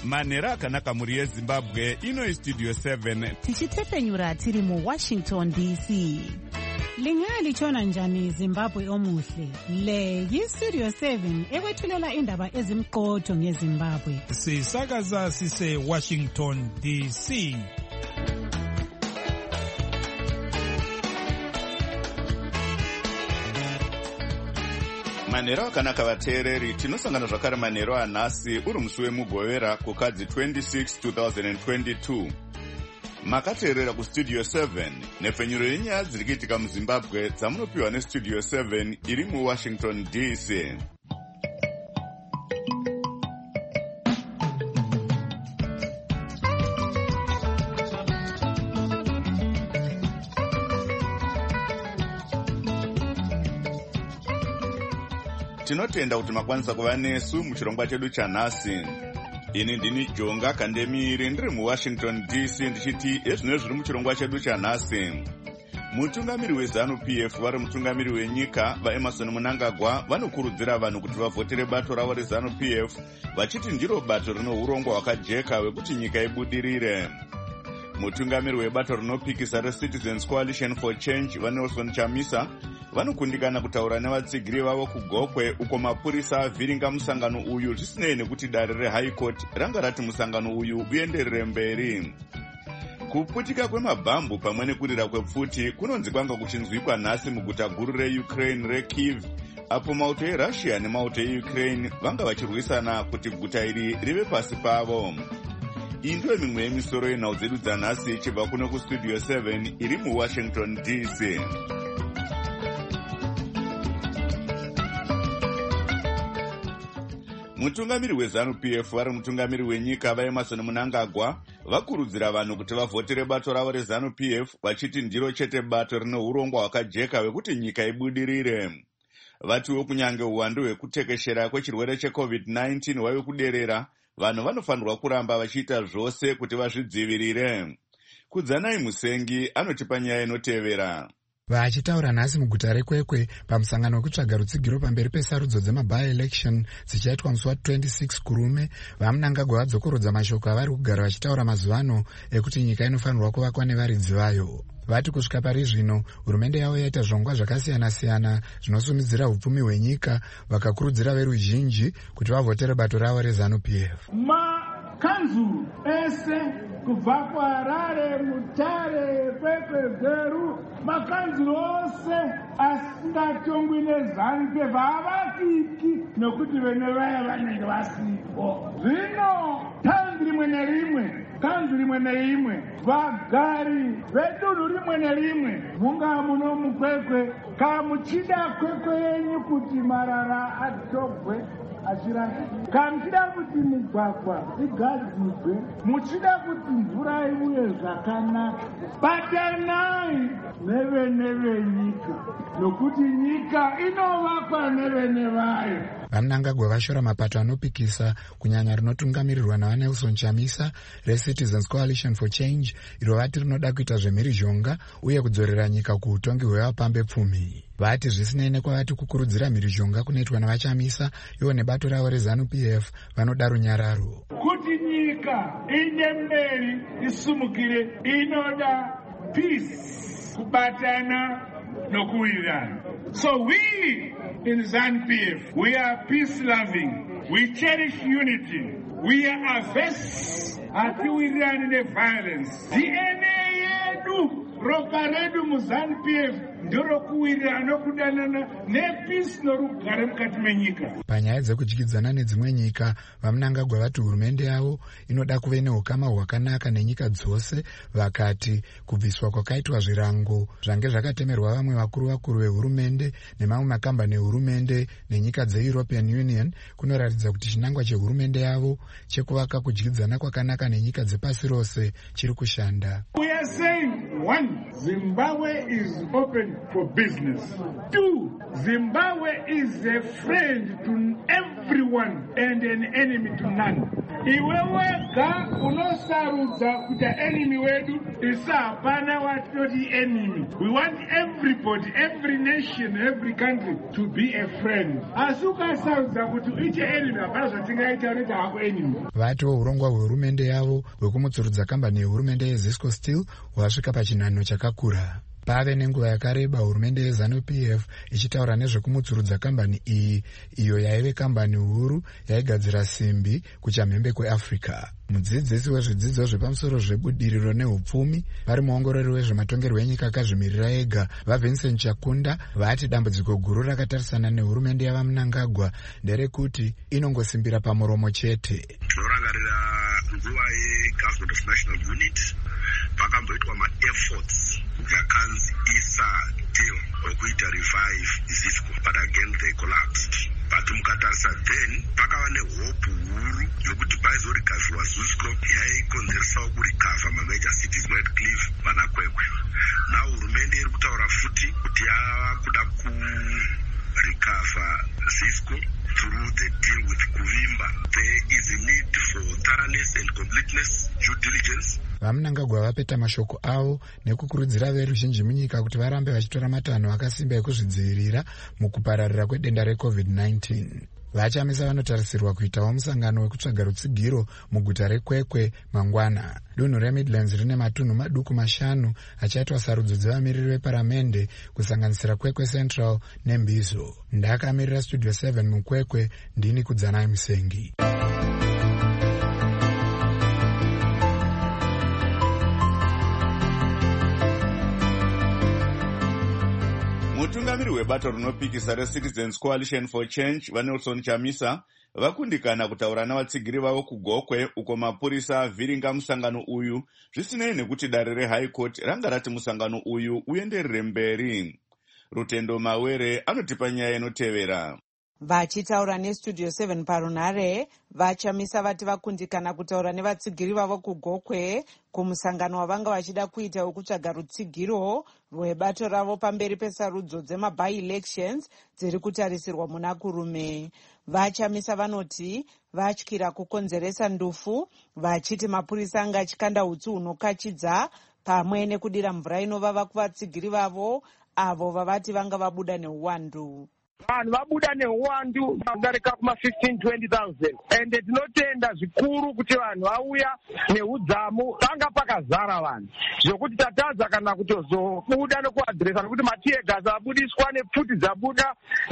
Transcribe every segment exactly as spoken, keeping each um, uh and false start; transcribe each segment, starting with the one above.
manhero akanaka mhuri yezimbabwe. Ino istudio seven tichitepenyura tiri muwashington D C. Lingalitshona njani Zimbabwe omuhle? Le yistudio seven ekwethulela indaba ezimqotho ngeZimbabwe. Sisakaza sise Washington D C. manhero akanaka vateereri, tinosangana zvakare manhero anhasi uri musi wemugovera kukadzi twenty-six twenty twenty-two. Makateerera kustudio seven nepfenyuro yenyaya dziri kuitika muzimbabwe dzamunopiwa nestudio seven iri muwashington D C. Tinotenda kuti makwanisa kuva nesu muchirongwa chedu chanhasi. Ini ndini Jonga Kandemiri ndiri muWashington D C ndichiti ezvino zviri muchirongwa chedu chanhasi. Mutungamiri weZANU P F vari mutungamiri wenyika vaEmerson Mnangagwa vanokurudzira vanhu kuti vavhotere bato ravo reZANU P F vachiti ndiro bato rino urongwa hwakajeka hwekuti nyika ibudirire. Mutungamiri webato rinopikisa reCitizens Coalition for Change vaNelson Chamisa vanokundikana kutaura nevatsigiri vavo kuGokwe uko mapurisa avhiringa musangano uyu zvisinei nekuti dare reHigh Court ranga rati musangano uyu uenderere mberi. Kuputika kwemabhambu pamwe nekurira kwepfuti kunonzi kwanga kuchinzwikwa nhasi muguta guru reUkraine reKyiv, apo mauto eRussia nemauto eUkraine vanga vachirwisana kuti guta iri rive pasi pavo. Iyi ndiyo mimwe yemisoro yenhau dzedu dzanhasi ichibva kuno kustudio seven iri muWashington D C. Mutungamiri weZANU P F vari mutungamiri wenyika vaEmerson Mnangagwa vakurudzira vanhu kuti vavhotere bato ravo reZANU P F vachiti ndiro chete bato rino urongwa hwakajeka hwekuti nyika ibudirire. Vatiwo kunyange uwandu hwekutekeshera kwechirwere checovid nineteen hwave kuderera, vanhu vanofanirwa kuramba vachiita zvose kuti vazvidzivirire. Kudzanai Musengi anotipa nyaya inotevera. Vachitaura nhasi muguta reKwekwe pamusangano wekutsvaga rutsigiro pamberi pesarudzo dzema-by-election dzichaitwa musi wa26 kurume, vaMnangagwa vadzokorodza mashoko avari kugara vachitaura mazuvano ekuti nyika inofanirwa kuvakwa nevaridzi vayo. Vati kusvika pari zvino hurumende yavo yaita zvirongwa zvakasiyana-siyana zvinosumidzira upfumi hwenyika, vakakurudzira veruzhinji kuti vavhotere bato ravo reZANU P F. Makanzuru ese kubva kuHarare, Mutare, Kwekwe, Bheru, makanzuru ose asingatongwi neZANU P F havasviki nokuti vene vaya vanenge vasipo. Zvino tanzi rimwe nerimwe, kanzuru rimwe nerimwe, vagari vedunhu rimwe nerimwe, mungaa muno muKwekwe, kamuchida Kwekwe yenyu kuti marara atogwe achirasika, kamuchida kuti migwagwa igadzirwe, muchida kuti mvura iuye zvakanaka, batanai nevene venyika, nokuti nyika inovakwa nevene vayo. VaMnangagwa vashora mapato anopikisa kunyanya rinotungamirirwa navaNelson Chamisa reCitizens Coalition for Change, iro vati rinoda kuita zvemhirizhonga uye kudzorera nyika kuutongi hwevapambe pfumi. Vati zvisinei nekwavati kukurudzira mhirizhonga kunoitwa navaChamisa, ivo nebato ravo reZANU P F vanoda runyararo. Kuti nyika inde mberi isumukire inoda peace, kubatana nokuwirirana. So we in ZANU P F, we are peace-loving, we cherish unity, we are averse hatiwirirani neviolence. D N A yedu, ropa redu muZANU P F ndorokuwirirana kudanana nepeace norugare mukati menyika. Panyaya dzekudyidzana nedzimwe nyika, vaMnangagwa vati hurumende yavo inoda kuve neukama hwakanaka nenyika dzose, vakati kubviswa kwakaitwa zvirango zvange zvakatemerwa vamwe vakuru vakuru vehurumende nemamwe makambani ehurumende nenyika dzeEuropean Union kunoratidza kuti chinangwa chehurumende yavo chekuvaka kudyidzana kwakanaka nenyika dzepasi rose chiri kushanda. We are saying one, Zimbabwe is open for business. Two, Zimbabwe is a friend to everyone and an enemy to none. Iwe wega unosarudza kuti enemy wedu isapana watoti enemy. We want everybody, every nation, every country to be a friend. Asukasarudza kuti iche enemy apana zvatingaita kuti hako enemy. Vatiwo urongwa hwehurumende yavo hwekumutsurudza kambani yehurumende yeZisco Steel hwasvika pachinhanho chakakura. Pave nenguva yakareba hurumende yeZanu-P F ichitaura nezvekumutsurudza kambani iyi, iyo yaive kambani huru yaigadzira simbi kuchamhembe kweAfrica. Mudzidzisi wezvidzidzo zvepamusoro zvebudiriro nehupfumi vari muongorori wezvematongerwo enyika akazvimirira ega vaVincent Chakunda vati dambudziko guru rakatarisana nehurumende yavaMnangagwa nderekuti inongosimbira pamuromo chete. Tinorangarira nguva yeGovernment of National Unity pakamboitwa ma-efforts yakanzi isa deal okuita revive Zisco, but again they collapsed. But mukatarisa then pakava nehope huru yokuti paizorikavhiwa Zisco yaikonzerisawo kurikavha mamajor cities Redcliffe vanakwekwe. Now hurumende iri kutaura futi kuti yava kuda kurikavha Zisco through the deal with Kuvimba. There is a need for thoroughness and completeness, due diligence. VaMnangagwa vapeta mashoko avo nekukurudzira veruzhinji munyika kuti varambe vachitora matanho akasimba ekuzvidzivirira mukupararira kwedenda recovid nineteen. Vachamisa vanotarisirwa kuitawo musangano wekutsvaga rutsigiro muguta reKwekwe mangwana. Dunhu reMidlands rine matunhu maduku mashanu achaitwa sarudzo dzevamiriri veparamende kusanganisira Kwekwe Central neMbizo. Ndakamirira Studio seven muKwekwe, ndini Kudzanai Musengi. Mutungamiri webato rinopikisa reCitizens Coalition for Change vaNelson Chamisa vakundikana kutaura navatsigiri vavo kuGokwe uko mapurisa avhiringa musangano uyu zvisinei nekuti dare reHigh Court ranga rati musangano uyu uenderere mberi. Rutendo Mawere anotipa nyaya inotevera. Vachitaura neStudio seven parunhare, vaChamisa vati vakundikana kutaura nevatsigiri vavo kuGokwe kumusangano wavanga vachida kuita wekutsvaga rutsigiro rwebato ravo pamberi pesarudzo dzema-by-elections dziri kutarisirwa muna kurume. VaChamisa vanoti vatyira kukonzeresa ndufu, vachiti mapurisa anga achikanda hutsu hunokachidza pamwe nekudira mvura inovava kuvatsigiri vavo avo vavati vanga vabuda neuwandu. Vanhu vabuda neuwandu vadarika kuma fifteen twenty thousand ende tinotenda zvikuru kuti vanhu vauya neudzamu panga pakazara vanhu zvokuti tatadza kana kutozobuda nekuadhiresa nekuti matiegas abudiswa nepfuti dzabuda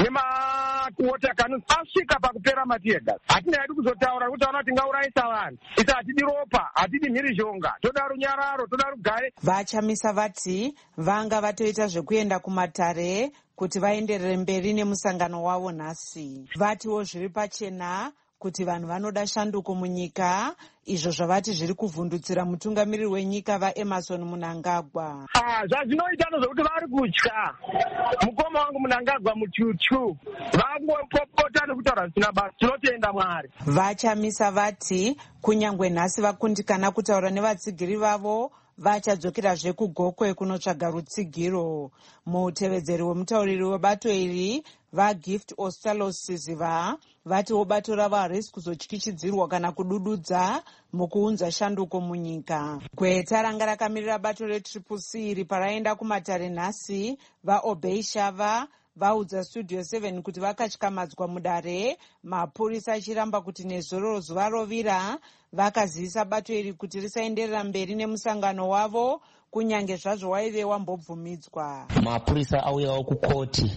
nemawater cannons asvika pakupera matiegas. Hatina hedu kuzotaura nekuti taona kuti tingaurayisa vanhu, isi hatidi ropa, hatidi mhirizhonga, toda runyararo, toda rugare. VaChamisa vati vanga vatoita zvekuenda kumatare kuti vaenderere mberi nemusangano wavo nhasi. Vatiwo zviri pachena kuti vanhu vanoda shanduko munyika, izvo zvavati zviri kuvhundutsira mutungamiriri wenyika vaEmmerson Mnangagwa. Ah, zvazvinoita ndozvokuti vari kutya mukoma wangu Mnangagwa mutyutyu, vangopopota nekutaura zvisina basa. Tinotenda Mwari. VaChamisa vati kunyangwe nhasi vakundikana kutaura nevatsigiri vavo, vachadzokerazve kuGokwe kunotsvaga rutsigiro. Mutevedzeri wemutauriri webato iri vaGift Ostalos Siziva vatiwo bato ravo harisi kuzotyichidzirwa kana kudududza mukuunza shanduko munyika. Gweta ranga rakamirira bato reTriple C iri paraenda kumatare nhasi, vaObey Shava vaudza Studio seven kuti vakatyamadzwa mudare, mapurisa achiramba kuti nezororo zuva rovira, vakazivisa bato iri kuti risaenderera mberi nemusangano wavo kunyange zvazvo waive wambobvumidzwa. Mapurisa auyawo kukoti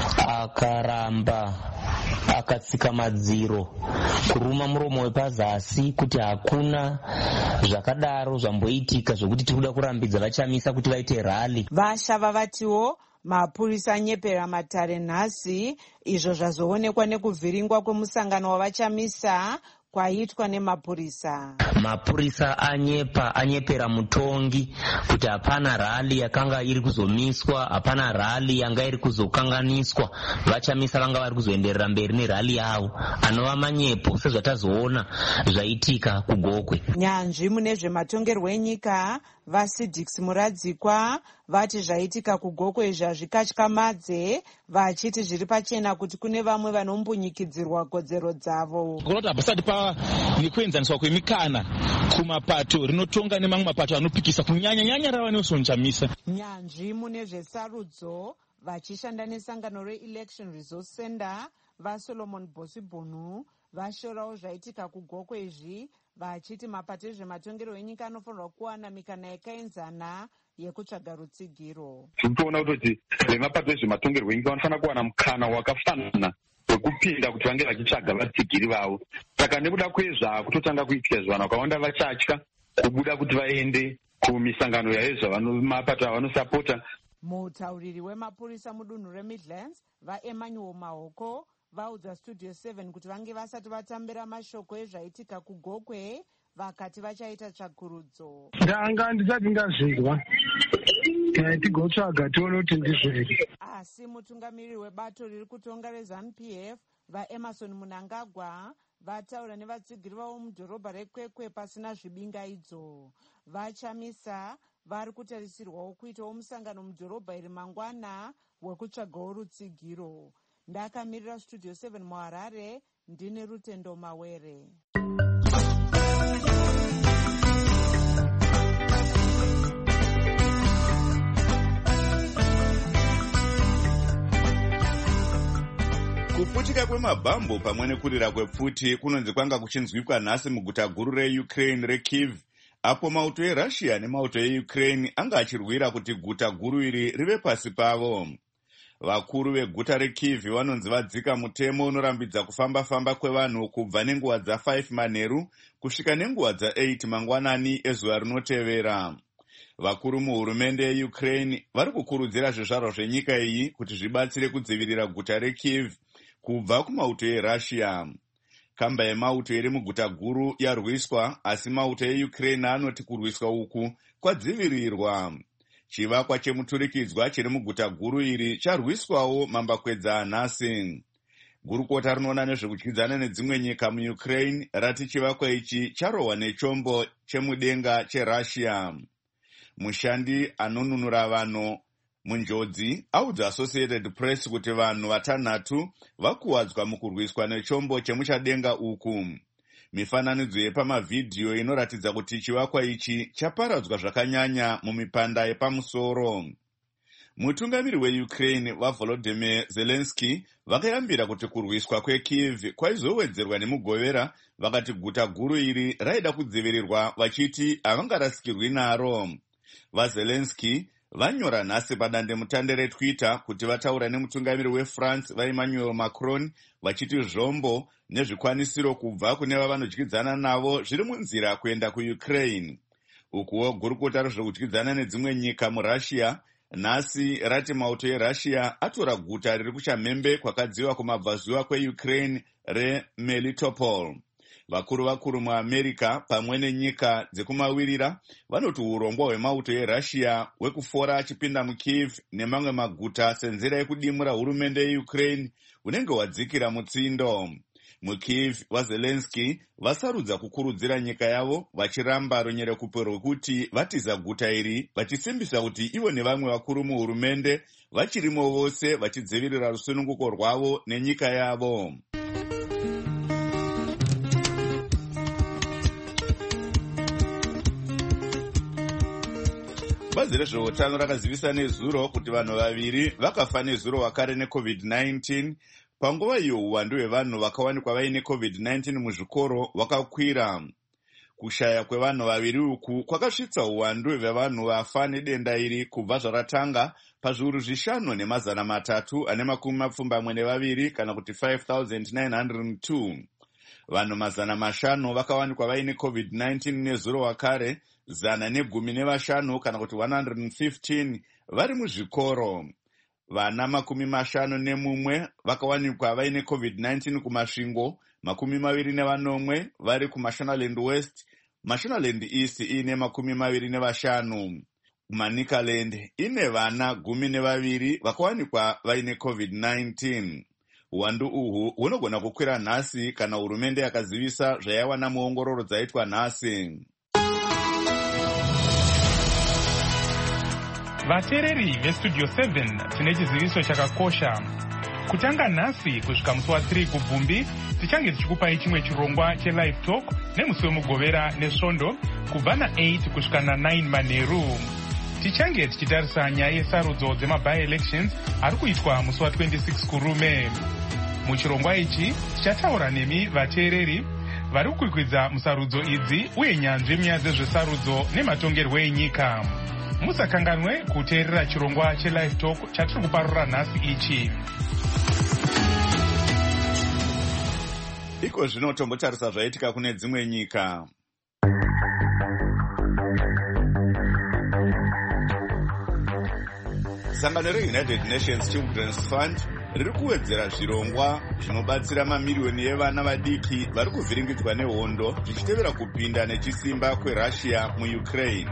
akaramba akatsika madziro kuruma muromo wepazasi kuti hakuna zvakadaro zvamboitika zvokuti tirikuda kurambidza vaChamisa kuti vaite rally. Vashava vatiwo mapurisa anyepera matare nhasi, izvo zvazoonekwa nekuvhiringwa kwemusangano wavaChamisa kwaitwa nemapurisa. Mapurisa anyepa anyepera mutongi kuti hapana rali yakanga iri kuzomiswa, hapana rali yanga iri kuzokanganiswa. VaChamisa vanga vari kuzoenderera mberi nerali yavo, anova manyepo sezvatazoona zvaitika kuGokwe. Nyanzvi mune zvematongerwo enyika vasidix muradzikwa vati zvaitika kugokwe izvi hazvikatyamadze, vachiti zviri pachena kuti kune vamwe vanombunyikidzirwa kodzero dzavo. Kuti hapasati pava nekuenzaniswa kwemikana kumapato rinotonga nemamwe mapato anopikisa kunyanya nyanya rava neusonjamisa. Nyanzvi mune zvesarudzo vachishanda nesangano reElection Resource Center vaSolomon Bosibhunu vashorawo zvaitika kugokwe izvi, vachiti mapato ezvematongero enyika anofanirwa kuwana mikana yakaenzana yekutsvaga rutsigiro. Tinoona kuti vemapato ezvematongerwo enyika vanofanira kuwana mukana wakafanana wekupinda kuti vange vachitsvaga vatsigiri vavo. Saka nekuda kwezvaakutotanga kuitika izvo vanhu vakawanda vachatya kubuda kuti vaende kumisangano yezvamapato avanosapota. Mutauriri wemapurisa mudunhu reMidlands vaEmmanuel Mahoko vaudza Studio seven kuti vange vasati vatambira mashoko ezvaitika kugokwe, vakati vachaita tsvakurudzo. Ndanga ndisati ndazvirwa tigotsvaga tione kuti ndizviri. Asi mutungamiriri webato riri kutonga reZanu P F vaEmerson Munangagwa vataura nevatsigiri vavo mudhorobha reKwekwe pasina zvibingaidzo. Vachamisa vari kutarisirwawo kuitawo musangano mudhorobha iri mangwana wekutsvagawo rutsigiro. Ndakamirira Studio seven muHarare, ndine Rutendo Mawere. Kuputika kwemabhambo pamwe nekurira kwepfuti kunonzi kwanga kuchinzwikwa nhasi muguta guru reUkraine reKyiv, apo mauto eRussia nemauto eUkraine anga achirwira kuti guta guru iri rive pasi pavo. Vakuru veguta reKyiv vanonzi vadzika mutemo unorambidza kufamba-famba kwevanhu kubva nenguva dza5 manheru kusvika nenguva dza8 mangwanani ezuva rinotevera. Vakuru muhurumende yeUkraine vari kukurudzira zvizvarwa zvenyika iyi kuti zvibatsire kudzivirira guta reKyiv kubva kumauto eRussia. Kamba yemauto iri muguta guru yarwiswa, asi mauto eUkraine anoti kurwiswa uku kwadzivirirwa. Chivakwa chemuturikidzwa chiri muguta guru iri charwiswawo mambakwedza anhasi. Gurukota rinoona nezvekudyidzana nedzimwe nyika muUkraine rati chivakwa ichi charohwa nechombo chemudenga cheRussia. Mushandi anonunura vanhu munjodzi audza Associated Press kuti vanhu vatanhatu vakuwadzwa mukurwiswa nechombo chemuchadenga uku. Mifananidzo yepamavhidhiyo inoratidza kuti chivakwa ichi chaparadzwa zvakanyanya mumipanda yepamusoro. Mutungamiri weUkraine vaVolodymyr Zelensky vakayambira kuti kurwiswa kweKyiv kwaizowedzerwa nemugovera, vakati guta guru iri raida kudzivirirwa vachiti havangarasikirwi naro. VaZelensky vanyora nhasi padandemutande reTwitter kuti vataura nemutungamiri weFrance vaEmmanuel Macron vachiti zvombo nezvikwanisiro kubva kune vavanodyidzana navo zviri munzira kuenda kuUkraine. Ukuwo gurukota rezvekudyidzana nedzimwe nyika muRussia nhasi rati mauto eRussia atora guta riri kuchamhembe kwakadziva kumabvazuva kweUkraine reMelitopol. Vakuru vakuru muAmerica pamwe nenyika dzekumawirira vanoti urongwa hwemauto eRussia hwekufora achipinda muKyiv nemamwe maguta senzira yekudimura hurumende yeUkraine unenge wadzikira mutsindo. MuKyiv vaZelensky vasarudza kukurudzira nyika yavo vachiramba runyerekupo rwekuti vatiza guta iri, vachisimbisa kuti ivo nevamwe vakuru muhurumende vachirimo vose vachidzivirira rusununguko rwavo nenyika yavo. Bazi rezveutano rakazivisa nezuro kuti vanhu vaviri vakafa nezuro vakare neCovid nineteen. Panguva iyo uwandu hwevanhu vakawanikwa vaine COVID nineteen muzvikoro vakakwira. Kushaya kwevanhu vaviri uku kwakasvitsa uwandu hwevanhu vafa nedenda iri kubva zvaratanga pazviuru zvishanu nemazana matatu ane makumi mapfumbamwe nevaviri kana kuti five thousand nine hundred two. Vanhu mazana mashanu vakawanikwa vaine COVID nineteen nezuro wakare, zana negumi nevashanu kana kuti one hundred fifteen vari muzvikoro. Vana makumi mashanu nemumwe vakawanikwa vaine COVID nineteen kumasvingo, makumi maviri nevanomwe vari kuMashonaland West, Mashonaland East ine makumi maviri nevashanu. Manicaland ine vana gumi nevaviri vakawanikwa vaine COVID nineteen. Uwandu uhu hunogona kukwira nhasi kana hurumende yakazivisa zvaiwana muongororo dzaitwa nhasi. Vateereri vestudio seven tine chiziviso chakakosha. Kutanga nhasi kusvika musi wa3 kubvumbi tichange tichikupai chimwe chirongwa chelive talk nemusi wemugovera nesvondo kubva na8 kusvika na9 manheru. Tichange tichitarisa nyaya yesarudzo dzemabi-elections ari kuitwa musi wa26 kurume. Muchirongwa ichi tichataura nemi vateereri vari kukwikwidza musarudzo idzi uye nyanzvi munyaya dzezvesarudzo nematongerwo enyika. Musakanganwe kuteerera chirongwa chelive talk chatiri kuparura nhasi ichi. Iko zvino tombotarisa zvaitika kune dzimwe nyika. Sangano reUnited Nations Children's Fund riri kuwedzera zvirongwa zvinobatsira mamiriyoni evana vadiki vari kuvhiringidzwa nehondo zvichitevera kupinda nechisimba kweRussia muUkraine.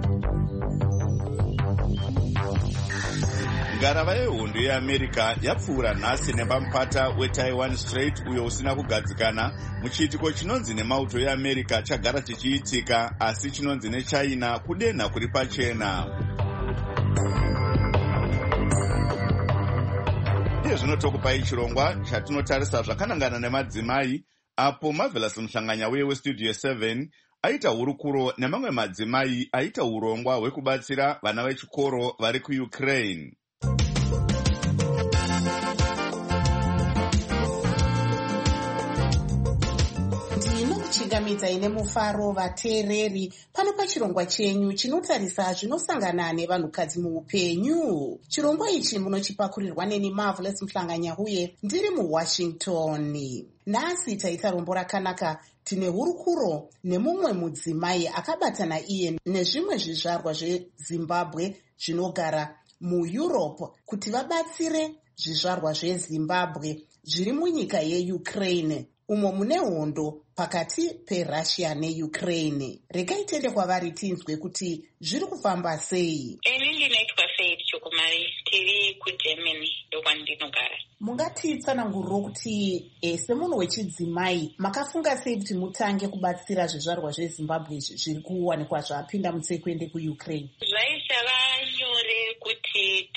Ngarava yehondo yeAmerica yapfuura nhasi nepamupata weTaiwan Strait uyo usina kugadzikana muchiitiko chinonzi nemauto yeAmerica chagara chichiitika asi chinonzi neChina kudenha kuri pachena. Iye zvino tokupai chirongwa chatinotarisa zvakanangana nemadzimai apo Marvelous Muhlanganya uye westudio seven aita hurukuro nemamwe madzimai aita urongwa hwekubatsira vana vechikoro vari kuUkraine. Ndinokuchingamidza ine mufaro vateereri pano pachirongwa chenyu chinotarisa zvinosangana nevanhukadzi muupenyu. Chirongwa ichi munochipakurirwa neni Marvelous Muhlanganya uye ndiri muWashington. Nhasi taita rombo rakanaka. Tine hurukuro nemumwe mudzimai akabatana iye nezvimwe zvizvarwa zveZimbabwe zvinogara muEurope kuti vabatsire zvizvarwa zveZimbabwe zviri munyika yeUkraine umo mune hondo pakati peRussia neUkraine. Regai tende kwavari tinzwe kuti zviri kufamba sei. Ini ndinoitwa Faith Chokumari, tiri kuGermany ndokwandinogara. Mungatitsananguriro kuti e, semunhu wechidzimai makafunga sei kuti mutange kubatsira zvizvarwa zveZimbabwe zviri kuwanikwa zvapinda mutsei kuende kuUkraine? Zvaisava nyore kuti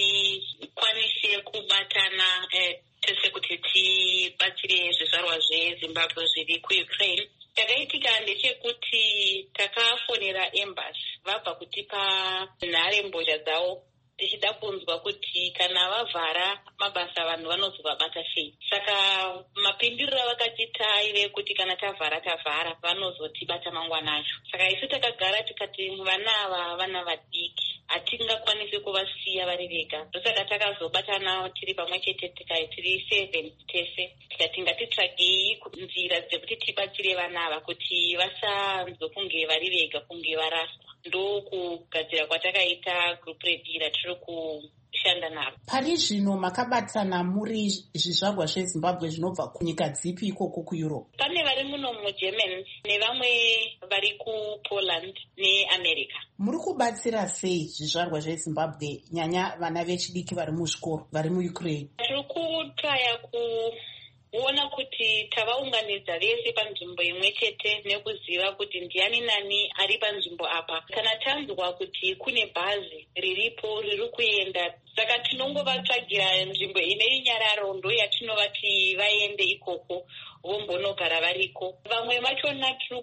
tikwanise kubatana eh, tese kuti tibatsire zvizvarwa zveZimbabwe zviri kuUkraine. Takaitika ndechekuti takafonera embassy vabva kutipa nharembozha dzavo tichida kunzwa kuti kana vavhara mabasa vanhu vanozovabata sei. Saka mapinduriro avakatita aive kuti kana tavhara tavhara vanozotibata mangwana. Saka isu takagara tikati vana ava vana vadiki hatingakwanisi kuvasiya vari vega. Ndosaka takazobatana tiri pamwe chete tikai tiri seven tese tikati ngatitsvagei nzira dzekuti tibatsire vana ava kuti vasanzokunge vari vega kunge varaswa. Ndokugadzira kwatakaita group ready ratiri kushanda naro. Pari zvino makabatana muri zvizvarwa zveZimbabwe zvinobva kunyika dzipi ikoko kuEurope? Pane vari muno muGermany nevamwe vari kuPoland neAmerica. Muri kubatsira sei zvizvarwa zveZimbabwe nyanya vana vechidiki vari muzvikoro vari muUkraine? Tiri kutraya ku kuona kuti tavaunganidza vese panzvimbo imwe chete nekuziva kuti ndiani nani ari panzvimbo apa. Kana tanzwa kuti kune bhazi riripo riri kuenda, saka tinongovatsvagira nzvimbo ine nyararo ndo yatinovati vaende ikoko vombonogara variko. Vamwe vachona tiri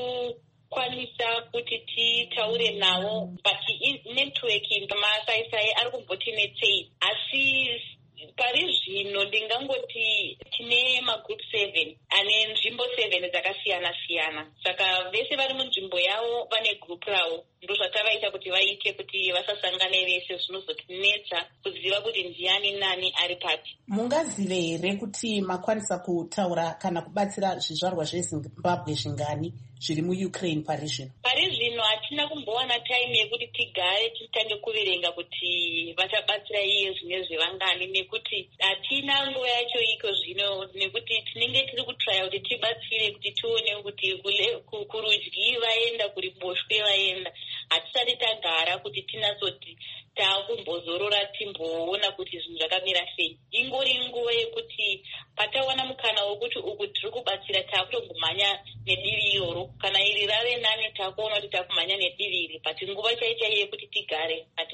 kukwanisa kuti titaure navo but network masaisai ari kumbotinetsei asi pari zvino ndingangoti tine magroup seven ane nzvimbo seven dzakasiyana siyana. Saka vese vari munzvimbo yavo vane group ravo. Ndozvatavaita kuti vaite kuti vasasangane vese zvinozotinetsa kuziva kuti ndiani nani ari papi. Mungazive here kuti makwanisa kutaura kana kubatsira zvizvarwa zveZimbabwe zvingani zviri muUkraine pari zvino? Pari zvino hatina kumbowana time yekuti tigare titange kuverenga kuti vachabatsira iye zvine zvevangani nekuti hatina nguva yacho iko zvino nekuti tinenge tiri kutraya kuti tibatsire kuti tione kuti kurudyi vaenda kuri boshwe vaenda. Hatisati tagara kuti tinatsoti taakumbozorora timboona kuti zvinhu zvakamira sei. Ingori nguva yekuti patawana mukana wokuti uku tiri kubatsira taakutongomhanya nedivi iroro. Kana iri rave nani takuona kuti takumhanya nedivi iri but nguva chaichaiye kuti tigare hatisati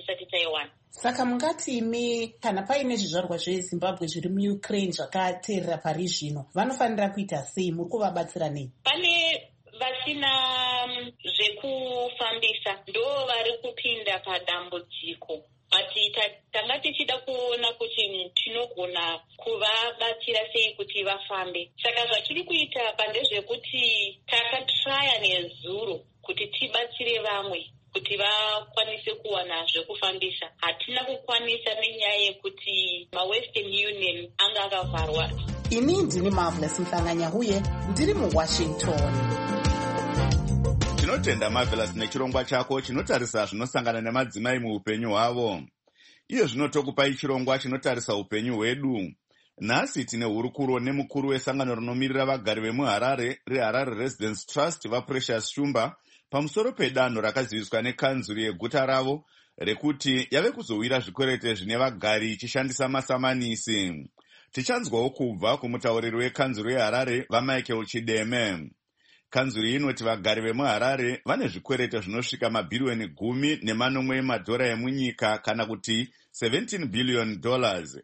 tisati taiwana. Saka mungati imi kana paine zvizvarwa zvezimbabwe zviri muukraine zvakateerera pari zvino vanofanira kuita sei? muri kuvabatsira nei? Pane vasina zvekufambisa ndo vari kupinda padambudziko, ati tanga tichida kuona kuti tinogona kuvabatsira sei kuti vafambe. Saka zvatiri kuita pandezvekuti takatraya nezuro kuti tibatsire vamwe kuti vakwanise kuwana zvekufambisa. Hatina kukwanisa nenyaya yekuti maWestern Union anga akavharwa. Ini ndini Marvelous Mhlanga-Nyahuye ndiri muWashington. Tinotenda Marvelous nechirongwa chako chinotarisa zvinosangana nemadzimai muupenyu hwavo. Iyo zvinotokupai chirongwa chinotarisa upenyu hwedu. Nhasi tine hurukuro nemukuru wesangano rinomirira vagari vemuHarare reHarare Residence Trust vaPrecious Shumba pamusoro pedanho rakaziviswa nekanzuri yeguta ravo rekuti yave kuzowira zvikwerete zvine vagari ichishandisa masamanisi. Tichanzwawo kubva kumutauriri wekanzuri yeHarare vaMichael Chideme. Kanzuri inoti vagari vemuHarare vane zvikwerete zvinosvika mabhirioni gumi nemanomwe emadhora emunyika kana kuti seventeen billion dollars.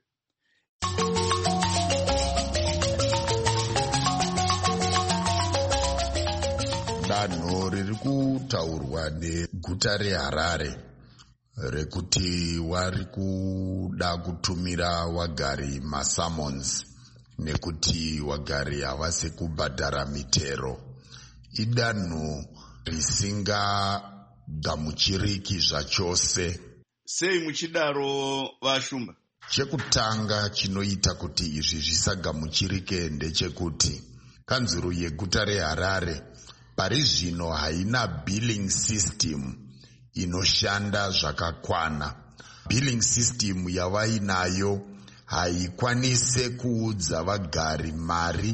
Danho riri kutaurwa neguta reHarare rekuti vari kuda kutumira vagari masamons nekuti vagari havasi kubhadhara mitero idanho risingagamuchiriki zvachose. Sei muchidaro Vashumba? Chekutanga chinoita kuti izvi zvisagamuchirike ndechekuti kanzuru yeguta reHarare pari zvino haina billing system inoshanda zvakakwana. Billing system yavainayo haikwanise kuudza vagari mari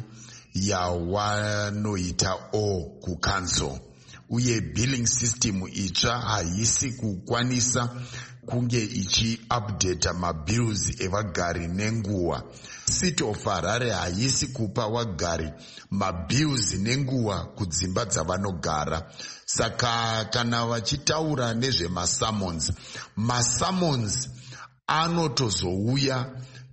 yawanoita o kucancel, uye billing system itsva haisi kukwanisa kunge ichi-updata mabills evagari nenguva. City of Harare haisi kupa vagari mabills nenguva kudzimba dzavanogara. Saka kana vachitaura nezvemasamons, masamons anotozouya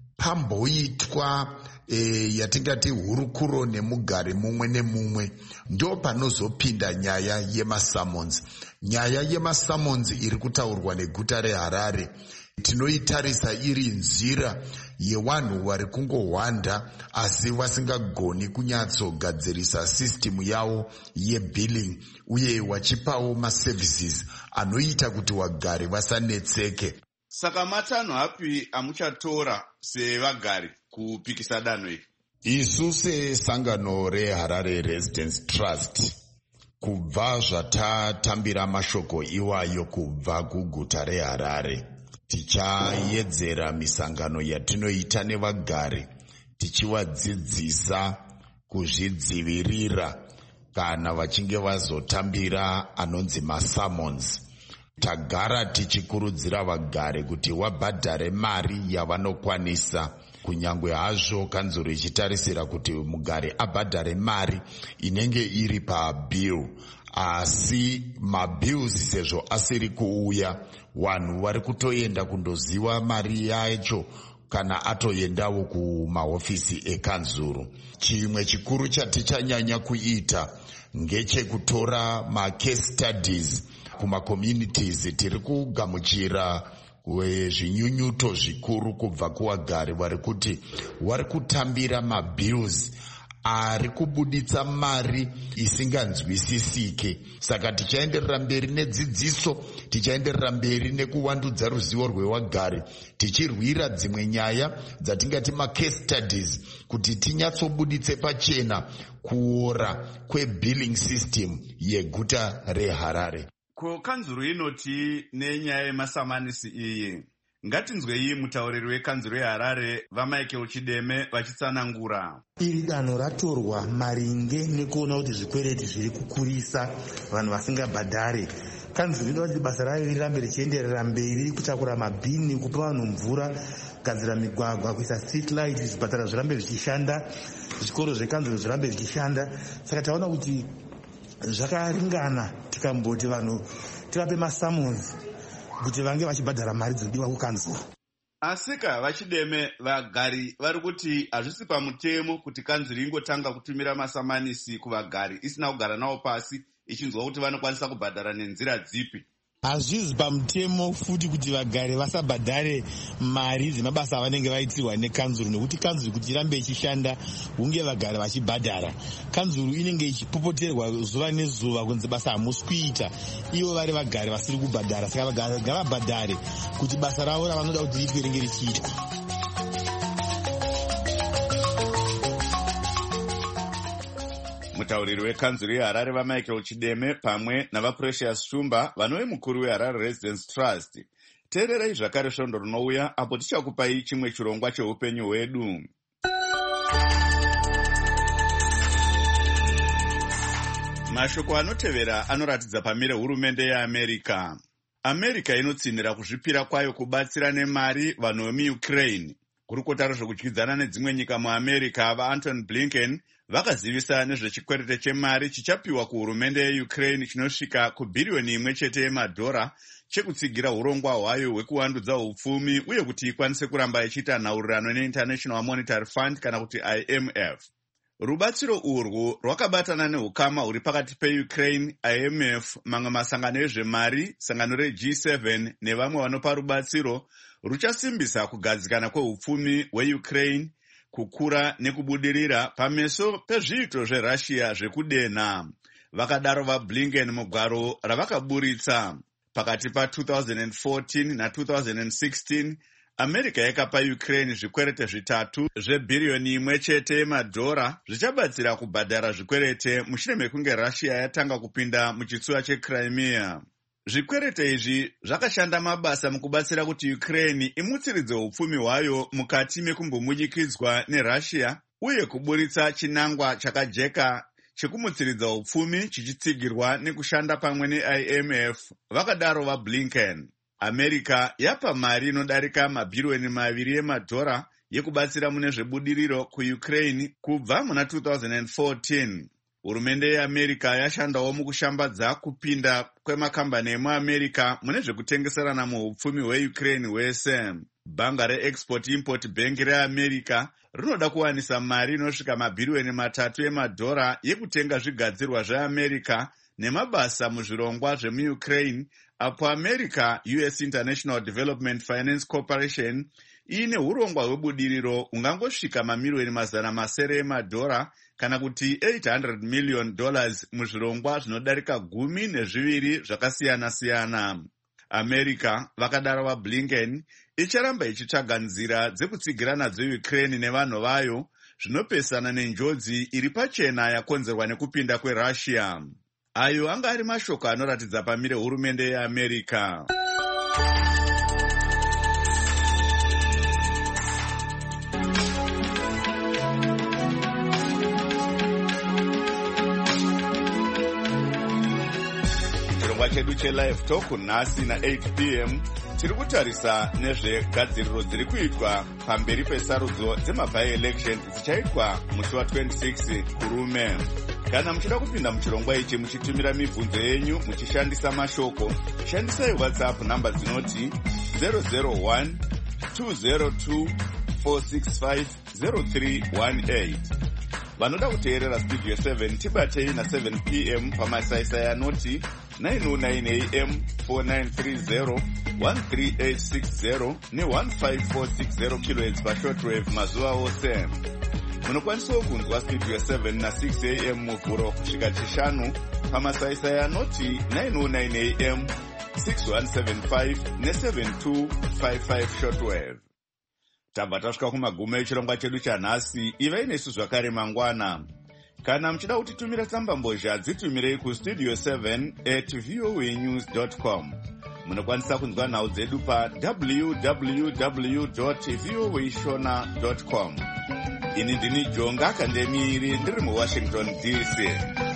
pamboitwa e, yatingati hurukuro nemugari mumwe nemumwe, ndo panozopinda nyaya yemasamons. Nyaya yemasamons iri kutaurwa neguta reHarare tinoitarisa iri nzira yevanhu vari kungohwanda asi vasingagoni kunyatsogadzirisa system yavo yebilling uye wachipawo maservices anoita kuti vagari vasanetseke. Saka matanho api amuchatora sevagari kupikisa danho iri? Isu sesangano reHarare Residence Trust, kubva zvatatambira mashoko iwayo kubva kuguta reHarare, tichaedzera misangano yatinoita nevagari tichivadzidzisa kuzvidzivirira kana vachinge vazotambira anonzi masamons. Tagara tichikurudzira vagari kuti wabhadhare mari yavanokwanisa, kunyangwe hazvo kanzuro ichitarisira kuti mugari abhadhare mari inenge iri pabill, asi mabills sezvo asiri kuuya, vanhu vari kutoenda kundoziva mari yacho kana atoendawo kumahofisi ekanzuru. Chimwe chikuru chatichanyanya kuita ngechekutora macase studies kumacommunities. Tiri kugamuchira zvinyunyuto zvikuru kubva kuvagari vari kuti vari kutambira mabills ari kubuditsa mari isinganzwisisike. Saka tichaenderera mberi nedzidziso, tichaenderera mberi nekuvandudza ruzivo rwevagari, tichirwira dzimwe nyaya dzatingati macase studies kuti tinyatsobuditse pachena kuora kwebilling system yeguta reHarare. Ko kanzuro inoti nenyaya yemasamanisi iyi, ngatinzwe iyi mutauriri wekanzuro yeHarare vaMichael Chideme vachitsanangura. Iri danho ratorwa maringe nekuona kuti zvikwereti zviri kukurisa vanhu vasingabhadhare. Kanzuro inoda kuti basa rayo rirambe richienderera mberi, kutakura mabhini, kupa vanhu mvura, kugadzira migwagwa, kuisa street light, zvipatara zvirambe zvichishanda, zvikoro zvekanzuro zvirambe zvichishanda. Saka taona kuti zvakaringana tikamboti vanhu tivape masamons kuti vange vachibhadhara mari dzinodiwa kukanzuru. Asika vachideme vagari vari kuti hazvisi pamutemo kuti kanzuru ingotanga kutumira masamanisi kuvagari isina kugara navo pasi ichinzwa kuti vanokwanisa kubhadhara nenzira dzipi. Hazvisi pamutemo futi kuti vagari vasabhadhare mari dzemabasa avanenge vaitirwa nekanzuru, nekuti kanzuru kuti irambe ichishanda hunge vagari vachibhadhara. Kanzuru inenge ichipopoterwa zuva nezuva kunze basa hamusi kuita, ivo vari vagari vasiri kubhadhara, saka vagari ngavabhadhare kuti basa ravo ravanoda kuti riitwe ringe richiitwa. Mutauriri wekanzuru yeHarare vaMichael Chideme pamwe navaPrecious Shumba vanove mukuru weHarare Residence Trust. Teererai zvakare svondo rinouya apo tichakupai chimwe chirongwa cheupenyu hwedu. Mashoko anotevera anoratidza pamire hurumende yeAmerica. America inotsinhira kuzvipira kwayo kubatsira nemari vanhu vemuUkraine. Kurukota rezvekudyidzana nedzimwe nyika muAmerica vaAntony Blinken vakazivisa nezvechikwerete chemari chichapiwa kuhurumende yeUkraine chinosvika kubhiriyoni imwe chete yemadhora chekutsigira urongwa hwayo hwekuwandudza upfumi uye kuti ikwanise kuramba ichiita nhaurirano neInternational Monetary Fund kana kuti I M F. Rubatsiro urwu rwakabatana neukama huri pakati peUkraine, I M F, mamwe masangano ezvemari, sangano reG seven nevamwe vanopa rubatsiro ruchasimbisa kugadzikana kweupfumi hweUkraine, kukura nekubudirira pameso pezviito zveRussia zvekudenha. Vakadaro vaBlinken mugwaro ravakaburitsa. Pakati pa-twenty fourteen na twenty sixteen, America yakapa Ukraine zvikwerete zvitatu zvebhiriyoni imwe chete yemadhora zvichabatsira kubhadhara zvikwerete mushure mekunge Russia yatanga kupinda muchitsuwa cheCrimea. Zvikwerete izvi zvakashanda mabasa mukubatsira kuti Ukraine imutsiridze upfumi hwayo mukati mekumbomudikidzwa neRussia uye kuburitsa chinangwa chakajeka chekumutsiridza upfumi chichitsigirwa nekushanda pamwe neI M F. Vakadaro vaBlinken. America yapa mari inodarika mabhiriyoni maviri yemadhora yekubatsira mune zvebudiriro kuUkraine kubva muna twenty fourteen. Hurumende yeAmerica yashandawo mukushambadza kupinda kwemakambani emuAmerica mune zvekutengeserana muupfumi hweUkraine hwese. Bhanga reExport-Import Bank reAmerica rinoda kuwanisa mari inosvika mabhiriyoni matatu emadhora yekutenga zvigadzirwa zveAmerica nemabasa muzvirongwa zvemuUkraine, apo America U S International Development Finance Corporation ine urongwa hwebudiriro ungangosvika mamiliyoni mazana masere emadhora kana kuti eight hundred million dollars muzvirongwa zvinodarika gumi nezviviri zvakasiyana-siyana. America, vakadaro vaBlinken, icharamba ichitsvaga nzira dzekutsigira nadzo Ukraine nevanhu vayo zvinopesana nenjodzi iri pachena yakonzerwa nekupinda kweRussia. Ayo anga ari mashoko anoratidza pamire hurumende yeAmerica. Chirongwa chedu cheLive Talk nhasi na-eight p m tiri kutarisa nezvegadziriro dziri kuitwa pamberi pesarudzo dzemaby-election dzichaitwa musi wa-twenty-six kurume. Kana muchida kupinda muchirongwa ichi muchitumira mibvunzo yenyu muchishandisa mashoko, shandisai WhatsApp namba dzinoti zero zero one two zero two four six five zero three one eight. Vanoda kuteerera Studio seven tibatei na seven p m pamasaisai anoti nine oh nine a m four nine three zero one three eight six zero ne one five four six zero kilohertz pashortwave mazuva ose. Munokwanisawo kunzwa Studio seven na six a m muvhuro kusvika chishanu pamasaisai anoti nine oh nine a m six one seven five ne seven two five five shortwave. Tabva tasvika kumagumo echirongwa chedu chanhasi. Ivai nesu zvakare mangwana. Kana muchida kutitumira tsamba mbozha dzitumirei kustudio seven at voanews dot com. Munokwanisa kunzwa nhau dzedu pa w w w dot voashona dot com. Ini ndini Jonga Kandemiri ndiri muWashington D C.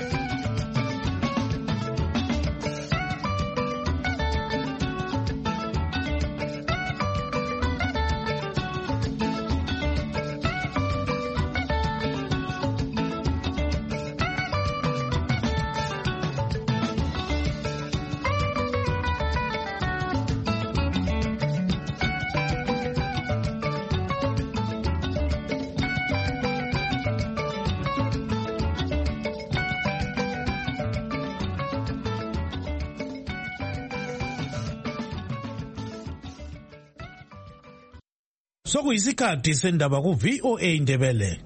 Sokuyisikhathi sendaba ku V O A Ndebele.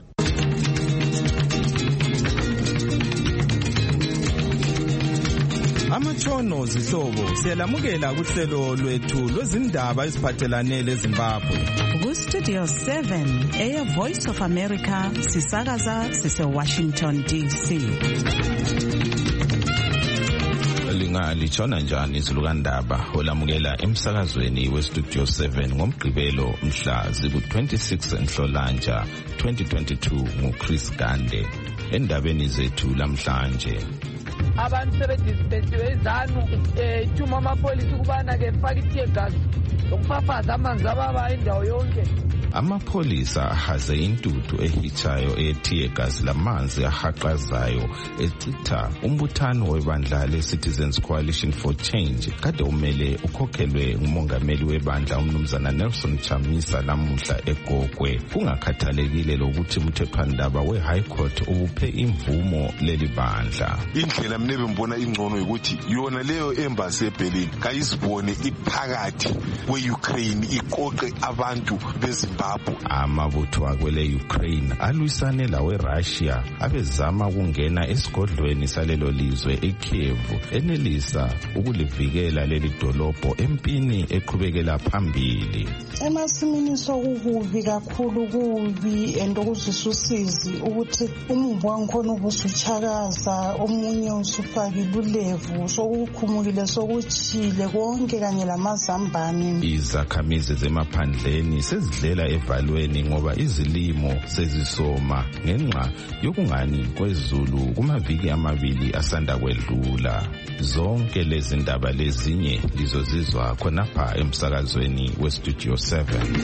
Amatshono zihlobo siyalamukela kuhlelo lwethu lwezindaba eziphathelane leZimbabwe. Ku Studio seven eya Voice of America sisakaza sise Washington D C. Lingalitshona njani izilukandaba olamukela emsakazweni we Studio seven ngomgqibelo mhla ziku twenty-six Nhlolanja twenty twenty-two nguChris Gande. Endabeni zethu lamhlanje, abantu sebedispensiwe izanu ethuma amapolisi ukubana ke faka itegas lokufafaza amanzi ababa indawo yonke. Amapholisa ahaze intuthu ehitshayo eteargas lamanzi ahaqazayo ecitha umbuthano webandla le-Citizens Coalition for Change kade umele ukhokhelwe ngumongameli webandla umnumzana Nelson Chamisa namuhla eGogwe, kungakhathalekile lokuthi umthethwandaba we-High Court ubuphe imvumo leli bandla. Indlela mina bembona ingcono ukuthi yona leyo embassy eBerlin kayisibone iphakathi kwe-Ukraine iqoqe abantu beZimbabwe. Amabutho akwele Ukraine alwisane lawe Russia abezama ukungena esigodlweni salelo lizwe eKiev enelisa ukulivikela leli dolobho empini eqhubekela phambili. Emasimini sokukubi kakhulu kubi endokuzisusizi ukuthi umumbu wankhona ubusuchakaza omunye usufakile ulevu sokukhumukile sokuchile konke kanye lamazambane. Izakhamizi zemaphandleni sezidlela evalweni ngoba izilimo sezisoma ngenxa yokungani kwezulu kumaviki amabili asanda kwedlula. Zonke lezi ndaba lezinye lizozizwa khonapha emsakazweni we Studio seven.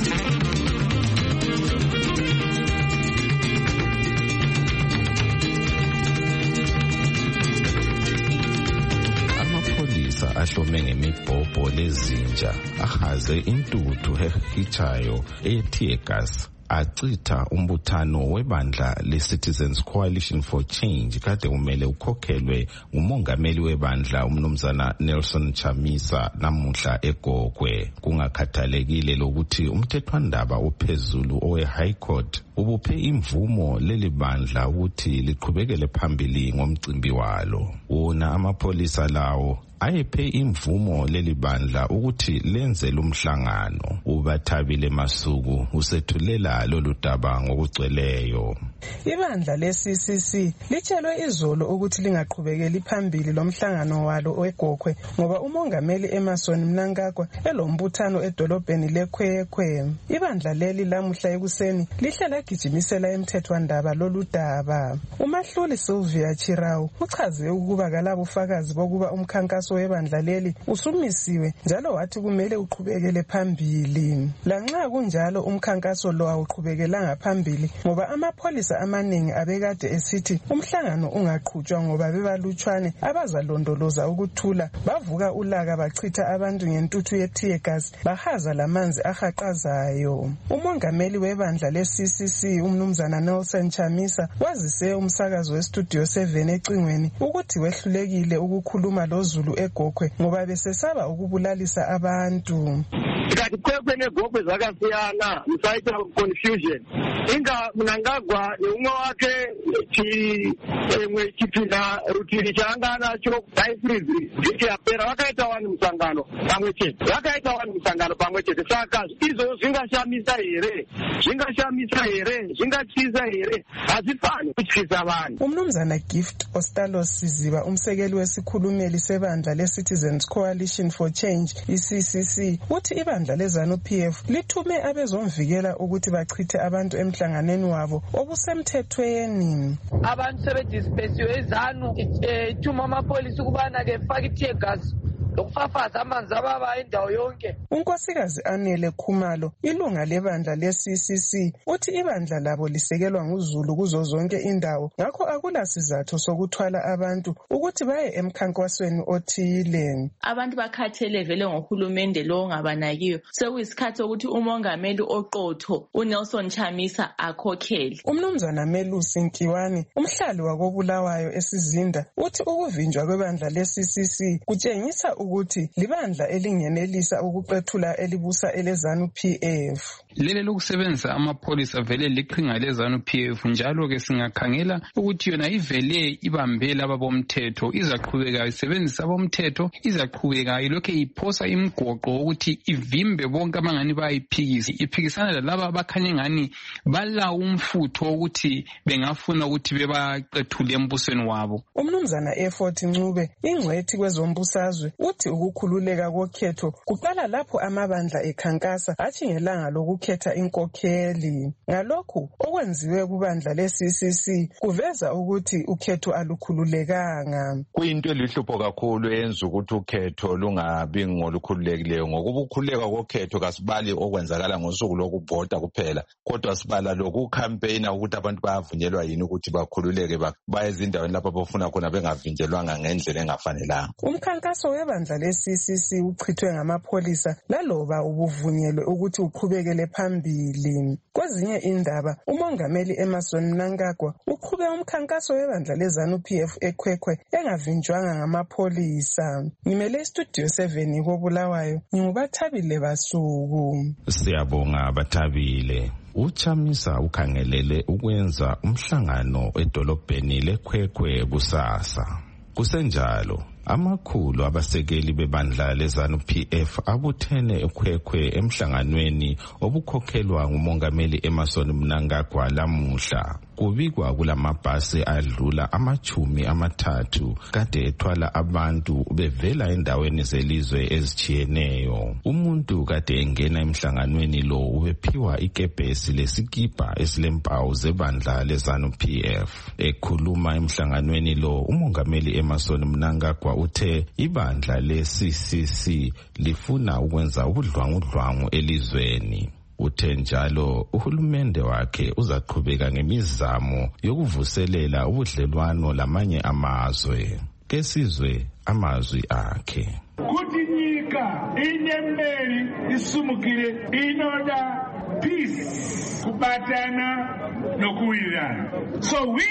Ahlome ngemibhobho lezinja ahaze intuthu ehitshayo eteargas acitha umbuthano webandla le-Citizens Coalition for Change kade umele ukhokhelwe ngumongameli webandla umnumzana Nelson Chamisa namuhla eGogwe, kungakhathalekile lokuthi umthethwandaba uphezulu owe-High Court ubuphe imvumo leli bandla ukuthi liqhubekele phambili ngomcimbi walo. Wona amapholisa lawo ayephe imvumo leli bandla ukuthi lenze lumhlangano. Ubathabile Masuku usethulela lolu daba ngokugcweleyo. Ibandla le-C C C litshelwe izolo ukuthi lingaqhubekeli phambili lomhlangano walo weGogwe ngoba umongameli Emmerson Mnangagwa elombuthano edolobheni leKwekwwe. Ibandla leli lamuhla ekuseni lihle lagijimisela emthethwandaba lolu daba. Umahluli Sylvia Chirau uchaze ukuba kalabufakazi bokuba umkhankaso webandla leli usumisiwe njalo wathi kumele uqhubekele phambili. Lanxa kunjalo umkhankaso lo awuqhubekelanga phambili ngoba amapholisa amaningi abekade esithi umhlangano ungaqhutshwa ngoba bebalutshwane abazalondoloza ukuthula bavuka ulaka bachitha abantu ngentuthu yeteargas bahaza lamanzi ahaqazayo. Umongameli webandla le-C C C umnumzana Nelson Chamisa wazise umsakazo we-Studio seven ecingweni ukuthi wehlulekile ukukhuluma loZulu eGogwe ngoba besesaba ukubulalisa abantu. Ikati kwekwe neGogwe zakasiyana msaita confusion. Inga Mnangagwa umwe wake chi emwe chipinda rutiri changa nacho daifrizi kuti apera wakaita wani musangano pamwe chete wakaita wani musangano pamwe chete saka izvo zvingashamisa here zvingashamisa here zvingatyisa here hazifani kutyisa vanhu. Umnumzana Gift Ostalos Siziba umsekeli wesikhulumeli sebandla le-Citizens Coalition for Change i-C C C uthi ibandla leZANU-P F lithume abezomvikela ukuthi bachithe abantu emhlanganeni wabo obusemthethweni. Abantu sebedispensiwe izanu ethuma amapolisi ukubana ke faka itegas lokufafaza amanzi ababa indawo yonke. Unkosikazi Anele Khumalo ilunga lebandla le-C C C uthi ibandla labo lisekelwa nguZulu kuzo zonke indawo ngakho akula sizathu sokuthwala abantu ukuthi baye emkhankasweni othile. Abantu bakhathele vele ngohulumende lo ongabanakiyo sekuyisikhathi sokuthi umongameli oqotho uNelson Chamisa akhokhele. Umnumzana Melusi Nkiwani umhlali wakobulawayo esizinda uthi ukuvinjwa kwebandla le-C C C kutshengisa ukuthi libandla elingenelisa ukuqethula elibusa eleZANU P F. Lele lokusebenzisa amapholisa vele liqhinga leZANU P F, njalo ke singakhangela ukuthi yona ivele ibambe laba bomthetho, izaqhubeka isebenzisa abomthetho, izaqhubeka ilokhe iphosa imigoqo ukuthi ivimbe bonke abangani bayiphikisa, iphikisana lalaba abakhanye ngani bala umfutho ukuthi bengafuna ukuthi bebaqethule embusweni wabo. Umnumzana Effort Ncube, ingcwethi kwezombusazwe, uthi ukukhululeka kokhetho kuqala lapho amabandla ekhankasa athi ngelanga lokukhetha inkokheli. Ngalokhu okwenziwe kubandla le-C C C kuveza ukuthi ukhetho alukhululekanga. Kuyinto elihlupho kakhulu eyenza ukuthi ukhetho lungabi ngolukhululekileyo, ngokuba ukukhululeka kokhetho kasibali okwenzakala ngosuku lokubhoda kuphela, kodwa sibala lokukhampeyina ukuthi abantu bayavunyelwa yini ukuthi bakhululeke baye ezindaweni lapho bafuna khona bengavinjelwanga ngendlela engafanelanga. Umkhankaso webandla le-C C C uchithwe ngamapholisa laloba ubuvunyelwe ukuthi uqhubekele phambili. Kwezinye indaba, umongameli Emmerson Mnangagwa uqhube umkhankaso webandla leZANU P F eKwekwe engavinjwanga ngamapholisa. Ngimele iStudio seven koBulawayo, nginguBathabile Basuku. Siyabonga Bathabile. UChamisa ukhangelele ukwenza umhlangano edolobheni leKwekwe kusasa. Kusenjalo, amakhulu abasekeli bebandla leZANU P F abuthene eKwekwe emhlanganweni obukhokhelwa ngumongameli Emmerson Mnangagwa lamuhla. Kubikwa kulamabhasi adlula amachumi amathathu kade ethwala abantu bevela endaweni zelizwe ezitshiyeneyo. Umuntu kade engena emhlanganweni lo ubephiwa ikebhesi lesikipa esilempawu zebandla leZANU P F. Ekhuluma emhlanganweni lo, umongameli Emmerson Mnangagwa uthe ibandla le-C C C lifuna ukwenza ubudlwangudlwangu elizweni. Uthe njalo uhulumende wakhe uzaqhubeka ngemizamo yokuvuselela ubudlelwano lamanye amazwe. Kesizwe amazwi akhe. Kuti nyika inyemberi isumukire inoda peace, kubatana nokuwirana. So we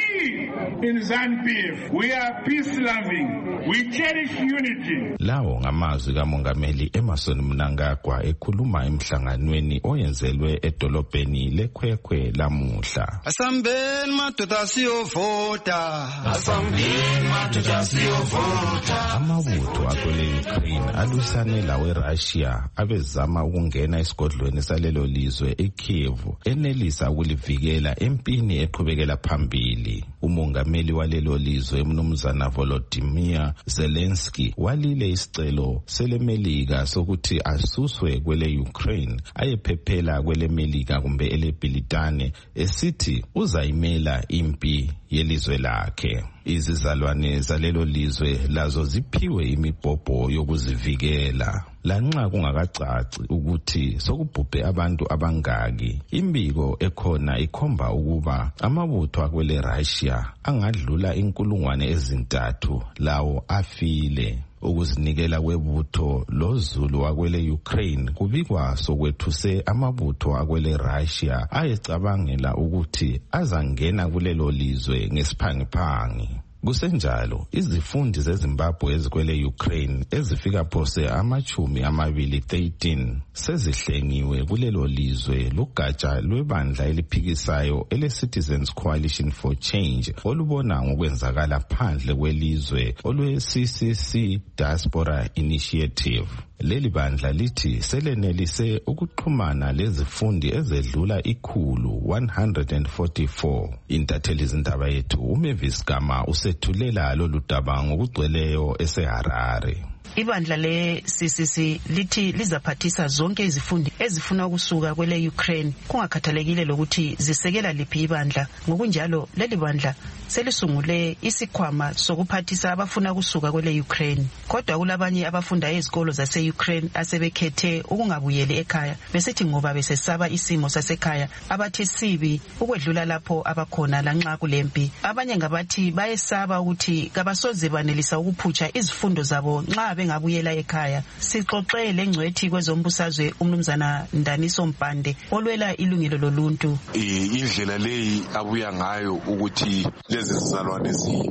in ZANU P F, we are peace loving. We cherish unity. Lawo ngamazwi kamongameli Emmerson Mnangagwa ekhuluma emhlanganweni oyenzelwe edolobheni leKwekwe lamuhla. Asambeni madoda siyovota. Asambeni madoda siyovota. Amabutho akwele Ukraine alusane lawe Russia abezama ukungena esigodlweni salelo lizwe eKiev enelisa ukulivikela empini eqhubekela phambili. Umongameli walelo lizwe umnumzana Volodymyr Zelensky walile isicelo selemelika sokuthi asuswe kwele Ukraine ayephephela kwele Melika kumbe eleBritane esithi uzayimela impi yelizwe lakhe. Izizalwane zalelo lizwe lazo ziphiwe imibhobho yokuzivikela. Lanxa kungakacaci ukuthi sokubhubhe abantu abangaki, imbiko ekhona ikhomba ukuba amabutho akwele Russia angadlula inkulungwane ezintathu lawo afile. Ukuzinikela kwebutho lozulu wakwele Ukraine kubikwa sokwethuse amabutho akwele Russia ayecabangela ukuthi azangena kulelo lizwe ngesiphangiphangi. Kusenjalo, izifundi zeZimbabwe ezikwele Ukraine ezifika phose amachumi amabili thirteen sezihlengiwe kulelo lizwe lugatsha lwebandla eliphikisayo ele-Citizens Coalition for Change olubona ngokwenzakala phandle kwelizwe olwe-C C C Diaspora Initiative. Leli bandla lithi selenelise ukuxhumana lezifundi ezedlula ikhulu one hundred forty-four. Intatheli izindaba yethu uMavis Gama usethulela lolu daba ngokugcweleyo eseHarare. Ibandla le-C C C lithi lizaphathisa zonke izifundi ezifuna ukusuka kwele Ukraine kungakhathalekile lokuthi zisekela liphi ibandla. Ngokunjalo leli bandla selisungule isikhwama sokuphathisa abafuna ukusuka kwele Ukraine. Kodwa kulabanye abafunda ezikolo zase Ukraine asebekhethe ukungabuyeli ekhaya besithi ngoba besesaba isimo sasekhaya abathi sibi ukwedlula lapho abakhona lanxa kulempi. Abanye ngabathi bayesaba ukuthi kabasoze banelisa ukuphutsha izifundo zabo nxa bengabuyela ekhaya. Sixoxe lengcwethi kwezombusazwe umnumzana Ndaniso Mpande olwela ilungelo loluntu. Indlela leyi abuya ngayo ukuthi lezi zizalwane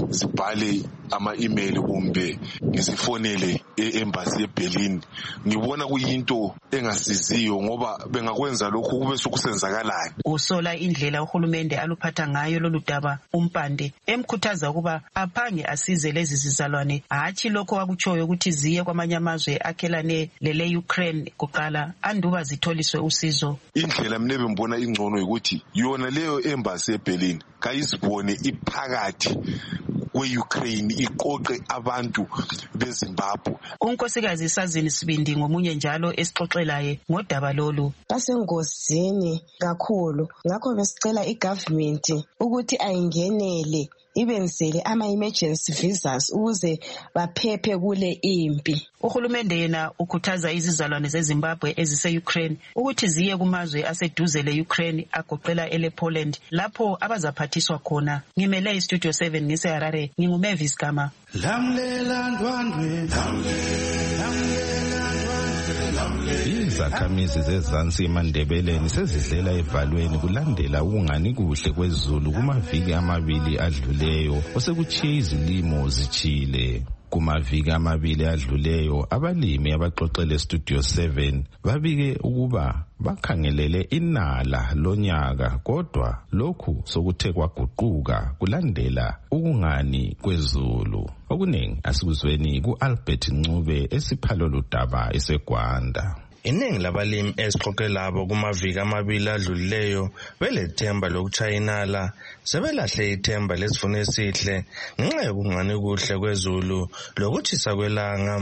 zibhale ama-email kumbe ngizifonele e-embassy yeBerlin. Ngibona kuyinto engasiziyo ngoba bengakwenza lokhu kube sokusenzakalani. Usola indlela uhulumende aluphatha ngayo lolu daba uMpande emkhuthaza ukuba aphange asize lezi zizalwane, hatshi lokho wakutshoyo ukuthi ziye kwamanye amazwe akhelane lele Ukraine kuqala anduba zitholiswe usizo. Indlela mne bembona ingcono ukuthi yona leyo embassy yeBerlin kayizibone iphakathi kwe-Ukraine iqoqe abantu beZimbabwe. Unkosikazi Sazini Sibindi ngomunye njalo esixoxelaye ngodaba lolu. Basengozini kakhulu, ngakho besicela igovernment ukuthi ayingenele ibenzele ama-emergency visas ukuze baphephe kule impi. Uhulumende yena ukhuthaza izizalwane zeZimbabwe ezise-Ukraine ukuthi ziye kumazwe aseduze le-Ukraine agoqela ele Poland lapho abazaphathiswa khona. Ngimele iStudio seven ngise-Harare, nginguMavis Gama. Lamlela ndwandwe, izakhamizi zezansi eMandebeleni sezidlela evalweni kulandela ukungani kuhle kwezulu kumaviki amabili adluleyo osekutshiye izilimo zichile. Kumaviki amabili adluleyo abalimi abaxoxele Studio seven babike ukuba bakhangelele inala lonyaka, kodwa lokhu sokuthe kwaguquka kulandela ukungani kwezulu. Okuningi asikuzweni ku-Albert Ncube esiphalo ludaba eseGwanda. Iningi labalimi esixoxelabo kumaviki amabili adlulileyo belethemba lokuchayinala sebelahle ithemba lesivuno esihle ngenxa yokungani kuhle kwezulu lokuthisa kwelanga.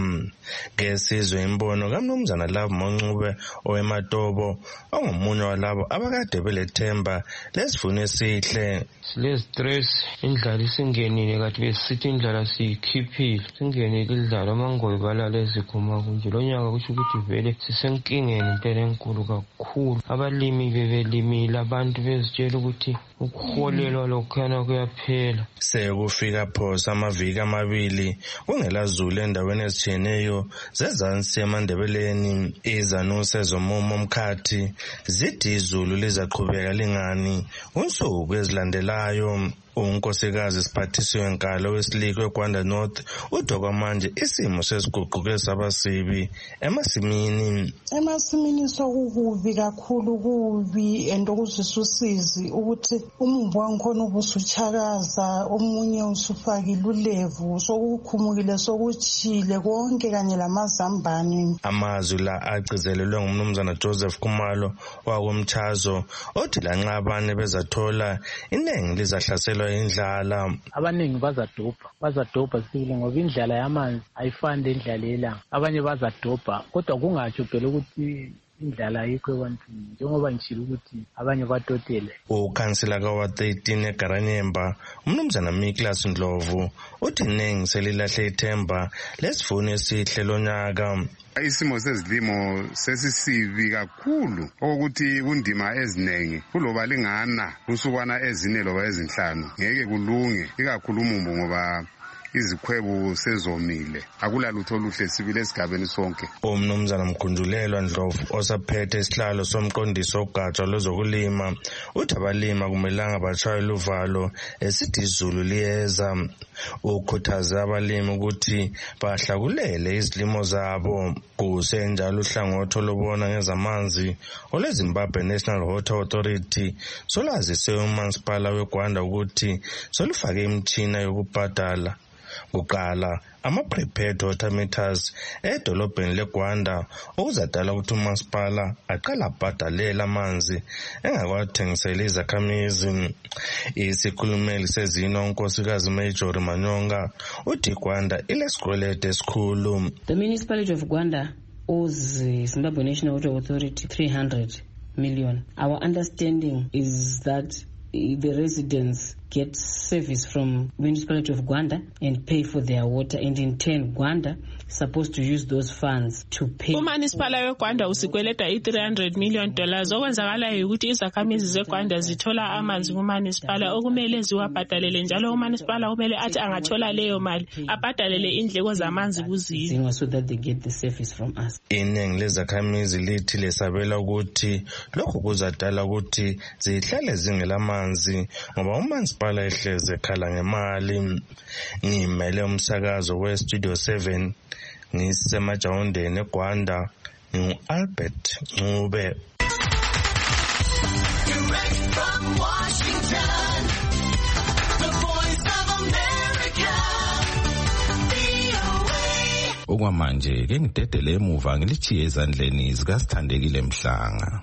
Ngesizwe imbono kaMnumzana Love Moncube owematobo ongomunye walabo abakade belethemba lesivuno esihle. Sile stress, indlala isingenile kati besithi indlala siyikhiphile, singenile indlala amangoyi balala ezikhuma kunje. Lo nyaka kusho ukuthi vele sisenkingeni impela enkulu kakhulu. Abalimi bebelimile, abantu bezitshela ukuthi ukuholelwa lokhana kuyaphela. Sekufika phosa amaviki amabili kungela zulu endaweni ezitshiyeneyo zezansi eMandebeleni. Izanusi ezomumo omkhathi zithi izulu lizaqhubeka lingani unsuku ezilandelayo. Unkosikazi Siphathisiwe Nkalo wesilikwe eGwanda North udokwa manje isimo sesiguquke sabasibi emasimini. Emasimini sokukubi kakhulu kubi endokuzisusizi ukuthi umumbu wankhona ubusuchakaza, omunye usufakile ulevu, sokukhumukile sokuchile konke kanye lamazambane. Amazwi la agcizelelwe nguMnumzana Joseph Khumalo wakomchazo othi lanxa abanye bezathola inengi lizahlasela indlala. Abaningi bazadobha bazadobha sibili ngoba indlala yamanzi ayifani lendlala yelanga. Abanye bazadobha kodwa kungatsho phela ukuthi indlala ayikho ebantwini njengoba ngishilo ukuthi abanye batotele. Ukhansila kawa thirteen eGaranyemba uMnumzana Miklas Ndlovu uthi inengi selilahle ithemba lesivuno esihle lonyaka. Isimo sezilimo sesisibi kakhulu ukuthi kundima ezinengi kuloba lingana usukwana ezine loba ezinhlanu ngeke kulunge, ikakhulu umumbu ngoba izikhwebu sezomile, akulalutho oluhle sibile esigabeni sonke. Umnumzana Mkhunjulelwa Ndlovu osaphethe isihlalo somqondiso ogatsha lwezokulima uthi abalima kumelanga bashayele uvalo esithi izulu liyeza. Ukhuthaza abalimi ukuthi bahlakulele izilimo zabo. Kusenjalo uhlangothi olubona ngezamanzi olweZimbabwe National Water Authority solazise umasipala weGwanda ukuthi solufake imitshina yokubhadala. Kuqala ama-prepared water meters edolobheni leGwanda okuzadala ukuthi umasipala aqala abhadalela amanzi engakwathengisela izakhamizi. Isikhulumeli sezino unkosikazi Major Manyonga uthi Gwanda ilesikwelede esikhulu. The municipality of Gwanda owes the Zimbabwe National Water Authority three hundred million. Our understanding is that the residents get service from municipality of Gwanda and pay for their water, and in turn Gwanda supposed to use those funds to pay. Umanisipala weGwanda usikweleta i-three hundred million dollars. Okwenzakalayo ukuthi izakhamizi zeGwanda zithola amanzi kumanisipala okumele ziwabhadalele, njalo umanisipala kumele athi angathola leyo mali abhadalele indleko zamanzi kuzizwe so that they get the service from us. Iningi lezakhamizi lithi lesabela ukuthi lokhu kuzadala ukuthi zihlale zingelamanzi ngoba umanisipala umasipala ehleze khala ngemali. Ngimele umsakazo we-Studio seven ngisemajawundeni eGwanda, ngu-Albert Ncube. Direct from Washington, the Voice of America, V O A. Okwamanje ke ngidedele emuva ngilichiye ezandleni zikaSithandekile Mhlanga.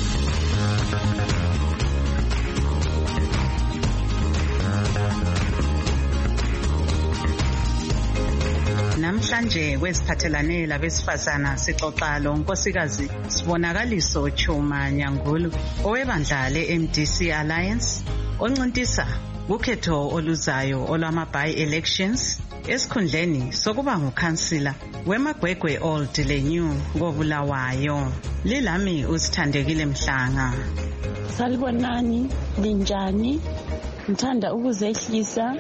Namhlanje kwesiphathelane labesifazana sixoxa lo nkosikazi Sibonakaliso Chuma Nyangulu owebandla le-M D C Alliance oncintisa kukhetho oluzayo olwama-by elections esikhundleni sokuba ngukhansila weMagwegwe Old leNew koBulawayo. Lilami uSithandekile Mhlanga. Salibonani, linjani? Ngithanda ukuzehlisa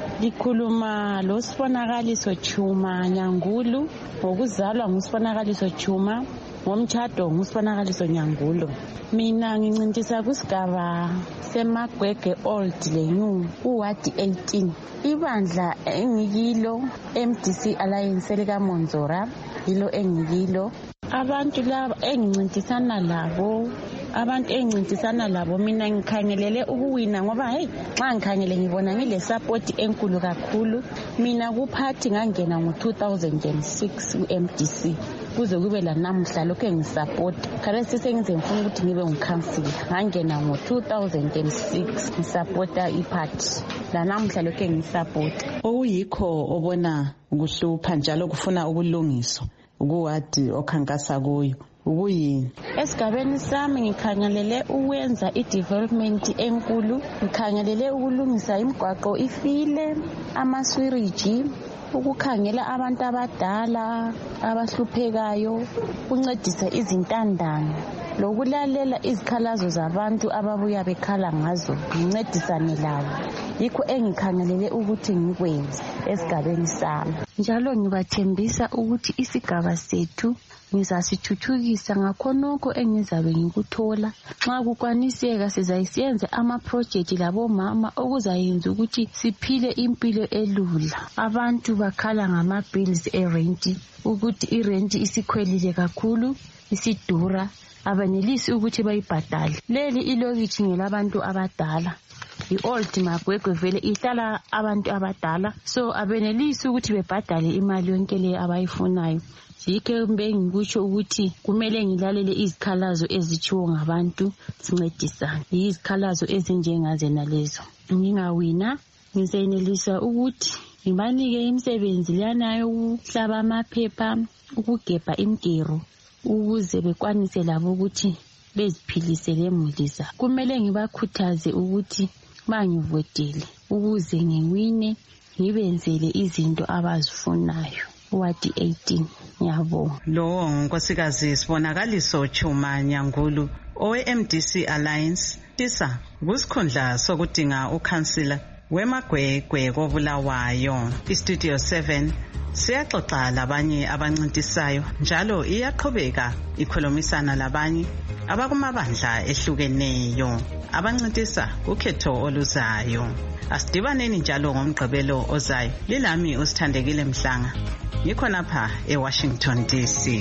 likhuluma lo Sibonakaliso Chuma Nyangulu, ngokuzalwa nguSibonakaliso Chuma, ngomtshado nguSibonakaliso Nyangulu. Mina ngincintisa kusigaba seMagwegwe Old leNew kuwadi eighteen. Ibandla engikilo M D C Alliance likaMonzora yilo engikilo. Abantu laba engincintisana labo abantu engincintisana labo mina ngikhangelele ukuwina ngoba hey xa ngikhangele ngibona ngile support enkulu kakhulu. Mina kuphathi ngangena ngo two thousand six ku-M D C kuze kube la namhla lokho engisupport. Khale sisengize ngifuna ukuthi ngibe ngukhansila ngangena ngo two thousand six ngisupporta iparty la namhla lokho engisupport. Okuyikho obona ukuhlupha njalo kufuna ubulungiso ukuwadi okhankasa kuyo ukuyini? Esigabeni sami ngikhangelele ukwenza i-development enkulu, ngikhangelele ukulungisa imigwaqo ifile, amaswiriji, ukukhangela abantu abadala abahluphekayo, ukuncedisa izintandane lokulalela izikhalazo zabantu ababuya bekhala ngazo ngincedisane labo. Yikho engikhangelele ukuthi ngikwenze esigabeni sami. Njalo ngibathembisa ukuthi isigaba sethu ngizasithuthukisa ngakhonokho engizabe ngikuthola. Nxa kukwaniseka sizayisiyenza ama-project labomama okuzayenza ukuthi siphile impilo elula. Abantu bakhala ngama-bills e-rent, ukuthi i-rent isikhwelile kakhulu, isidura, abanelisi ukuthi bayibhadale. Leli ilokitshi ngelabantu abadala. I-Old Magwegwe vele ihlala abantu abadala, so abenelisi ukuthi bebhadale imali yonke le abayifunayo. Yikho bengikutsho ukuthi kumele ngilalele izikhalazo ezitshiwo ngabantu sincedisane. Izikhalazo ezinjengazena lezo. Ngingawina ngizenelisa ukuthi ngibanike imisebenzi lanayo ukuhlaba amaphepha, ukugebha imigero ukuze bekwanise labo ukuthi beziphilise lemuli zabo. Kumele ngibakhuthaze ukuthi bangivotele ukuze ngiwine ngibenzele izinto abazifunayo. Wadi eighteen. Ngiyabonga. Lo nkosikazi Sibonakaliso Chuma Nyangulu owe-M D C Alliance tisa kusikhundla sokudinga ukhansila weMagwegwe koBulawayo. iStudio seven siyaxoxa labanye abancintisayo njalo iyaqhubeka ikhulumisana labanye abakumabandla ehlukeneyo abancintisa ukhetho oluzayo. Asidibaneni njalo ngomgqibelo ozayo. Lilami uSithandekile Mhlanga. Ngikhona pha eWashington D C.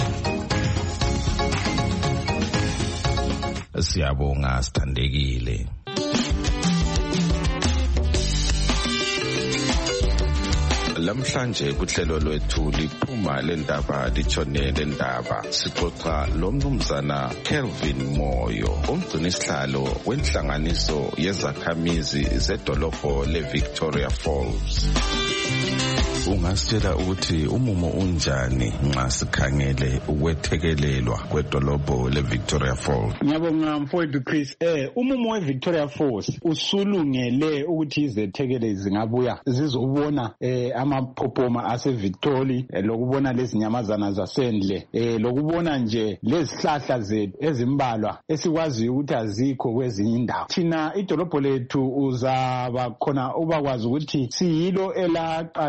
Siyabonga Sithandekile. Lamhlanje kuhlelo lwethu liphuma lendaba litshone lendaba sixoxa lomnumzana Kelvin Moyo umgcini sihlalo wenhlanganiso yezakhamizi zedolobho leVictoria Falls. Ungasitshela ukuthi umumo unjani nxa sikhangele ukwethekelelwa kwedolobho leVictoria Falls? Ngiyabonga mfowethu Chris. Eh umumo weVictoria Falls usulungele ukuthi izethekele zingabuya zizobona eh amaphopoma aseVictoria eh, lokubona lezi nyamazana zasendle eh lokubona nje lezihlahla zethu ezimbalwa esikwazi ukuthi azikho kwezinye indawo. Thina idolobho lethu uzaba khona ubakwazi ukuthi siyilo elaqala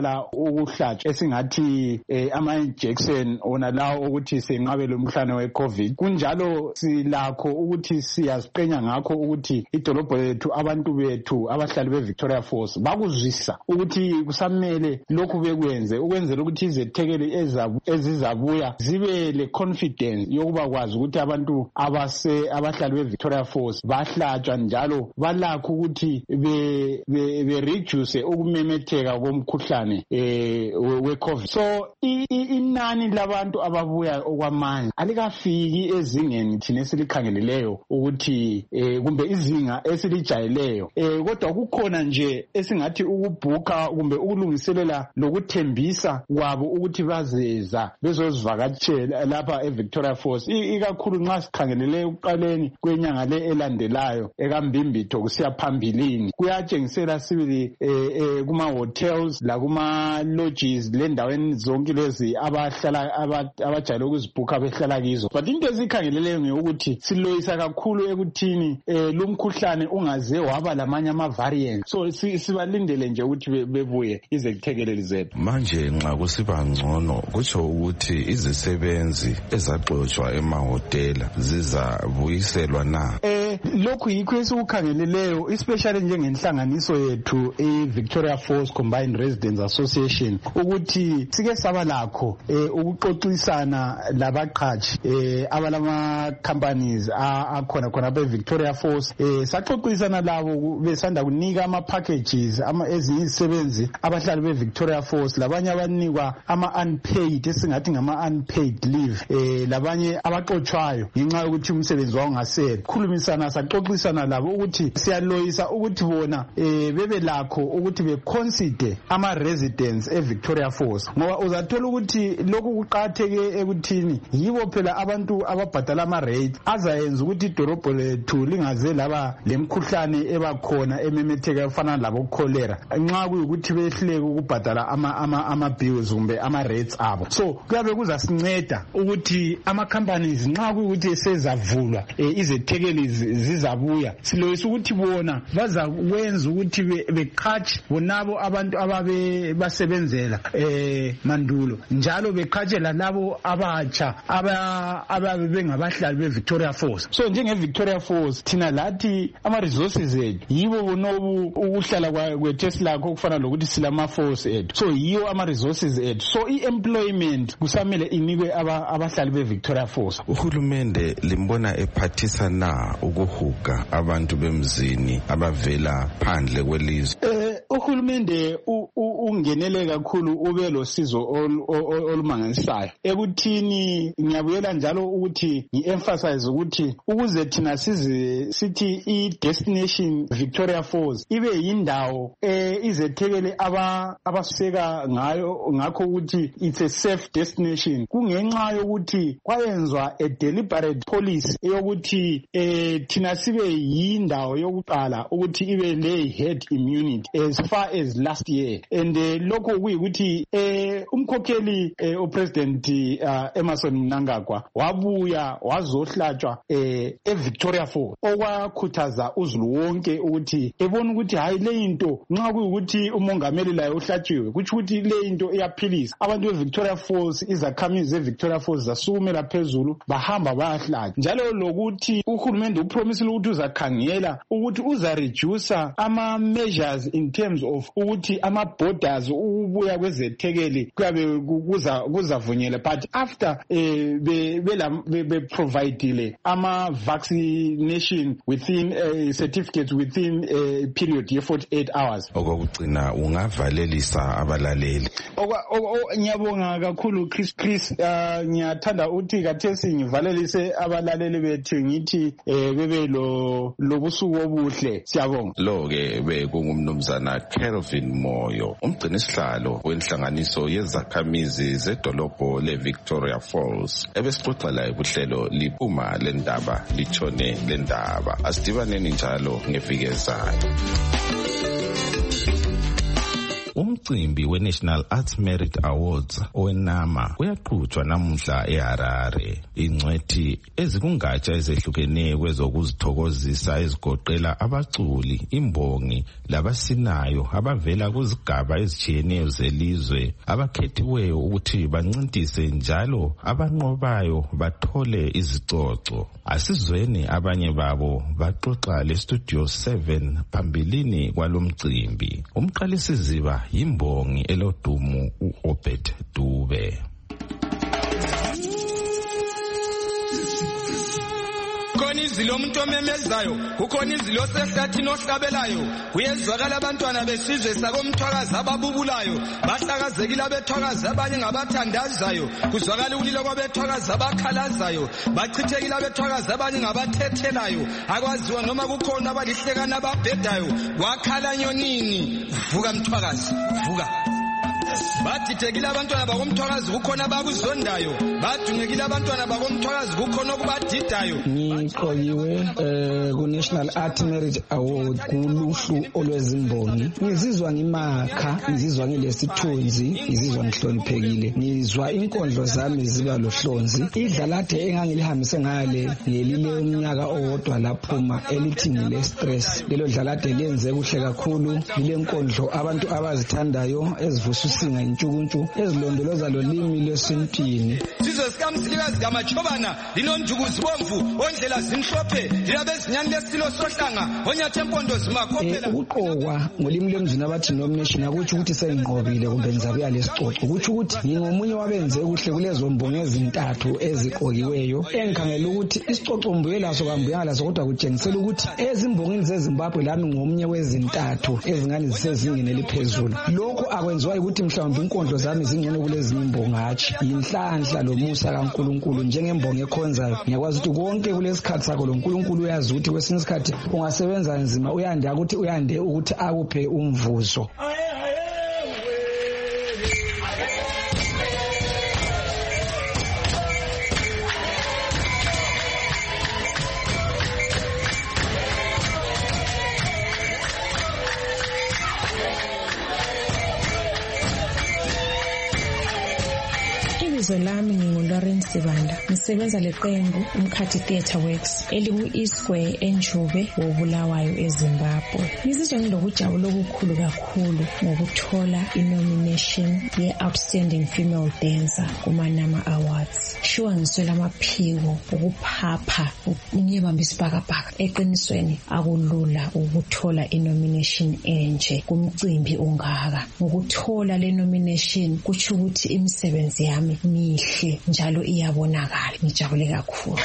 ukuhlatshwa esingathi ama injection ona lawo ukuthi senqabele umkhuhlane weCovid. Kunjalo silakho ukuthi siyaziqenya ngakho ukuthi idolobho lethu abantu bethu abahlali beVictoria Falls bakuzwisa ukuthi kusamele lokhu bekwenze ukwenzela ukuthi izethekeli ezizabuya zibe le confidence yokuba kwazi ukuthi abantu abase abahlali beVictoria Falls bahlatshwa njalo balakho ukuthi be be reduce ukumemetheka komkhuhlane eh weCovid. So inani labantu ababuya okwamanje alikafiki ezingeni thina esilikhangeleleyo ukuthi kumbe izinga esilijayeleyo eh kodwa kukhona nje esingathi ukubhuka kumbe ukulungiselela lokuthembisa kwabo ukuthi bazeza bezozivakatshela lapha eVictoria Falls ikakhulu nxa sikhangelele uqaleni kwenyanga le elandelayo ekambimbitho kusiya phambilini kuyatshengisela sibili kuma hotels la kuma lodges lendaweni zonke lezi abahlala abajayele ukuzibhuka behlala kizo. But into ezikhangeleleyo ngekuthi siloyisa kakhulu ekuthini lumkhuhlane ungaze waba lamanye ama variants. So sibalindele nje ukuthi bebuye izekuthekeleli zethu. Manje nxa kusiba ngcono kutsho ukuthi izisebenzi ezaxotshwa emahotela zizabuyiselwa na? Eh lokhu yikho esikukhangeleleyo especially njengenhlanganiso yethu eVictoria Falls Combined Residents Association ukuthi sike saba lakho ukuxoxisana labaqhashi abalama companies akhona khona beVictoria Falls saxoxisana labo besanda kunika ama packages ama ezisebenzi abahlali beVictoria Falls labanye abanikwa ama unpaid esingathi ngama unpaid leave eh labanye abaxotshwayo ngenxa yokuthi umsebenzi wawo ngasele khulumisana saxoxisana labo ukuthi siyaloyisa ukuthi bona eh bebe lakho ukuthi be consider ama residents eVictoria Falls ngoba uzathola ukuthi lokhu kuqhatheke ekuthini yibo phela abantu ababhadala ama rate azayenza ukuthi idolobho lethu lingaze laba lemkhuhlane ebakhona ememetheka efana labo cholera nxa kuyikuthi behleke ukubhadala ama ama ama bills kumbe ama rates abo. So kuyabe kuzasinceda ukuthi ama companies nxa kuyikuthi esezavulwa izethekeli zizabuya siloyisa ukuthi bona bazakwenza ukuthi beqhatshe bonabo abantu ababe basebenzela eh mandulo njalo beqhatshela labo abatsha ababe bengabahlali beVictoria Falls. So njenge Victoria Falls thina lathi ama resources ethu yibo bonobu ukuhlala kwethu lakho kufana lokuthi silama force ethu. So yiyo ama resources ethu. So i-employment kusamele inikwe abahlali beVictoria Falls. Uhulumende limbona ephathisa na ukuhuga abantu bemzini abavela phandle kwelizwe? Eh uhulumende ungenele kakhulu ube losizo olumangalisayo ekuthini ngiyabuyela njalo ukuthi ngi-emphasize ukuthi ukuze thina sizi sithi i-destination Victoria Falls ibe yindawo izethekele abaseka ngayo ngakho ukuthi it's a safe destination kungenxa yokuthi kwayenzwa a deliberate policy yokuthi thina sibe yindawo yokuqala ukuthi ibe le herd immunity as far as last year and lokho kuyikuthi umkhokheli upresident Emmerson Mnangagwa wabuya wazohlatshwa eVictoria Falls okwakhuthaza uzulu wonke ukuthi ebona ukuthi hayi le into nxa kuyikuthi umongameli layo uhlatshiwe kuthi ukuthi le into iyaphilisa abantu beVictoria Falls izakhamizi eVictoria Falls zasukumela phezulu bahamba bayahlatshwa njalo lokuthi uhulumende upromisile ukuthi uzakhangela ukuthi uza reduce ama measures in terms of ukuthi ama borders ubuya kwezethekeli kuyabe kuza kuzavunyela but after eh be be providele ama vaccination within a certificate within a period ye forty-eight hours. Okugcina ungavalelisa abalaleli. Ngiyabonga kakhulu Chris Chris ngiyathanda uthi kathesi ngivalelise abalaleli bethu ngithi bebe lo lobusuku obuhle siyabonga. Lo ke bekungumnumzana Kelvin Moyo umgcini sihlalo wenhlanganiso yezakhamizi zedolobho leVictoria Falls ebesixoxela ubuhlelo liphuma lendaba litshone lendaba asidibaneni njalo ngevikezayo. Umcimbi we-National Arts Merit Awards owenama uyaqhutshwa namuhla eHarare. Ingcwethi ezikungatsha ezehlukeneyo kwezokuzithokozisa ezigoqela abaculi, imbongi labasinayo abavela kuzigaba ezitshiyeneyo zelizwe abakhethiweyo ukuthi bancintise njalo abanqobayo bathole izicoco. Asizweni abanye babo baxoxa le-Studio seven phambilini kwalomcimbi. Umqalisiziba yimbongi elodumu u-Obed Dube. Kukhona izilo umuntu omemezayo, kukhona izilo sehlathini ohlabelayo, kuyezwakala abantwana besizwe sakomthwakazi ababubulayo, bahlakazekile abethwakazi abanye ngabathandazayo, kuzwakala ulilo kwabethwakazi abakhalazayo, bachithekile abethwakazi abanye ngabathethelayo, akwaziwa noma kukhona abalihlekana ababhedayo, wakhala nyonini, vuka mthwakazi, vuka. Badidekile abantwana bakomthwakazi kukhona abakuzondayo, badungekile abantwana bakomthwakazi kukhona okubadidayo. Ngiqokiwe eh ku National Art Merit Award kuluhlu olwezimbongi. Ngizizwa ngimakha, ngizizwa ngilesithunzi, ngizizwa ngihloniphekile. Ngizwa inkondlo zami ziba lohlonzi. Idlalade engangilihambise ngale ngelile umnyaka owodwa laphuma elithi ngile stress. Lelo dlalade lenze kuhle kakhulu, ile nkondlo abantu abazithandayo ezivusa usinga intshukuntshu ezilondoloza lolimi lwesintini. Sizwe sikamsilikazi kamachobana linonjukuzi bomvu ondlela zimhlophe lilabezinyani lesilo sohlanga onyathe empondo zimakhophela. Ukuqokwa ngolimi lwemzini abathi nomination akutsho ukuthi sengiqobile kumbe ngizabuya lesicoco, ukutsho ukuthi ngingomunye wabenze kuhle kulezo mbongi ezintathu eziqokiweyo. Engikhangela ukuthi isicoco mbuye laso kambuya laso kodwa kutshengisela ukuthi ezimbongini zeZimbabwe lami ngomunye wezintathu ezingani zisezingeni eliphezulu. Lokho akwenziwa ukuthi mhlawumbe inkondlo zami zingene kulezi imbongi hatshi inhlanhla lomusa kaNkuluNkulu njengembongi ekhonzayo. Ngiyakwazi ukuthi konke kulesikhathi sakho lo uNkulunkulu uyazi ukuthi kwesinye isikhathi ungasebenza nzima uyande ukuthi uyande ukuthi akuphe umvuzo. Ibizo lami nginguLawrence Sibanda, ngisebenza leqembu Umkhathi Theatre Works eliku-eSquare eNjube woBulawayo eZimbabwe. Ngizizwa ngilokujabula okukhulu kakhulu ngokuthola inomination ye-Outstanding Female Dancer kuManama Awards. Shuwa ngiswela amaphiko ukuphapha ngiyebamba isibhakabhaka. Eqinisweni akulula ukuthola inomination enje kumcimbi ongaka. Ngokuthola le nomination kutsho ukuthi imisebenzi yami mihle njalo iyabonakala. Ngijabule kakhulu.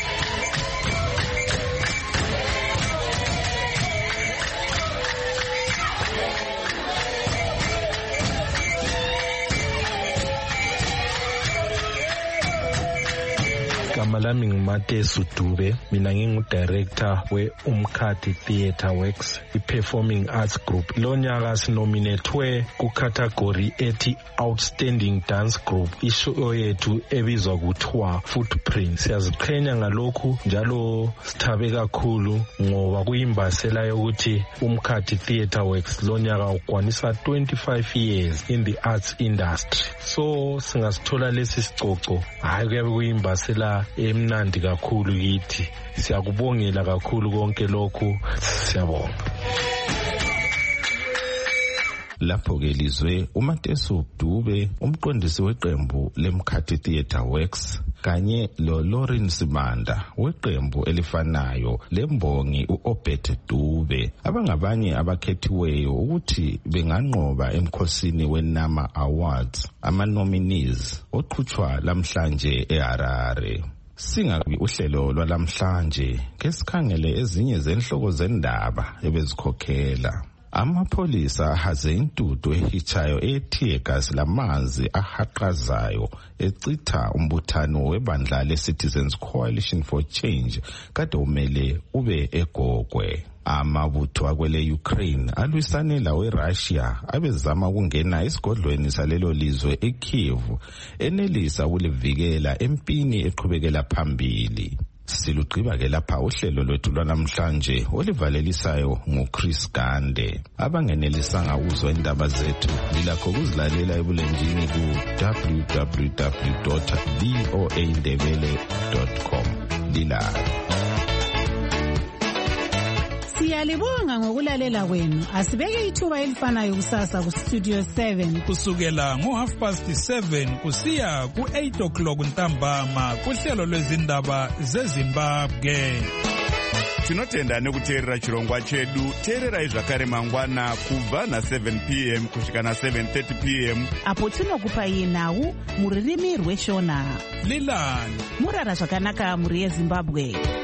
Igama lami nguMatesu Dube, mina ngingu-director we-Umkhathi Theatre Works, i-Performing Arts Group. Lo nyaka sinominethwe ku-category ethi Outstanding Dance Group, ishow yethu ebizwa kuthiwa Footprint. Siyaziqhenya ngalokhu njalo sithabe kakhulu ngoba kuyimbasela yokuthi Umkhathi Theatre Works lo nyaka ukwanisa twenty-five years in the arts industry. So singasithola lesi sicoco, hayi kuyabe kuyimbasela emnandi kakhulu kithi. Siyakubongela kakhulu konke lokhu, siyabonga. Lapho ke lizwe uMatesu Dube, umqondisi weqembu leMkhathi Theatre Works, kanye lo Lawrence Sibanda weqembu elifanayo lembongi uObed Dube abangabanye abakhethiweyo ukuthi benganqoba emkhosini weNama Awards, ama nominees oqhutshwa lamhlanje eHarare. Singabi uhlelo lwalamhlanje kesikhangele ezinye zenhloko zendaba ebezikhokhela. Amapholisa ahaze intudu ehichayo ethi gas lamanzi ahaqazayo ecitha umbuthano webandla le-Citizens Coalition for Change kade umele ube egogwe. Amabutho akwele Ukraine alwisane lawe Russia abezama ukungena esigodlweni salelo lizwe eKyiv enelisa ukulivikela empini eqhubekela phambili. Silugqiba ke lapha uhlelo lwethu lwanamhlanje olivalelisayo nguChris Gande. Abangenelisanga ukuzwa indaba zethu lilakho ukuzilalela ebulenjini ku w w w dot voa ndebele dot com. Lilala. Siyalibonga ngokulalela kwenu. Asibeke ithuba elifanayo kusasa ku Studio seven kusukela ngo half past seven kusiya ku eight o'clock ntambama kuhlelo lwezindaba zeZimbabwe. Tinotenda nekuteerera chirongwa chedu. Teererai zvakare mangwana kubva na seven p m kusvika na seven thirty p m apo tinokupai nhau muririmi rweshona. Lilani. Murara zvakanaka muri yeZimbabwe.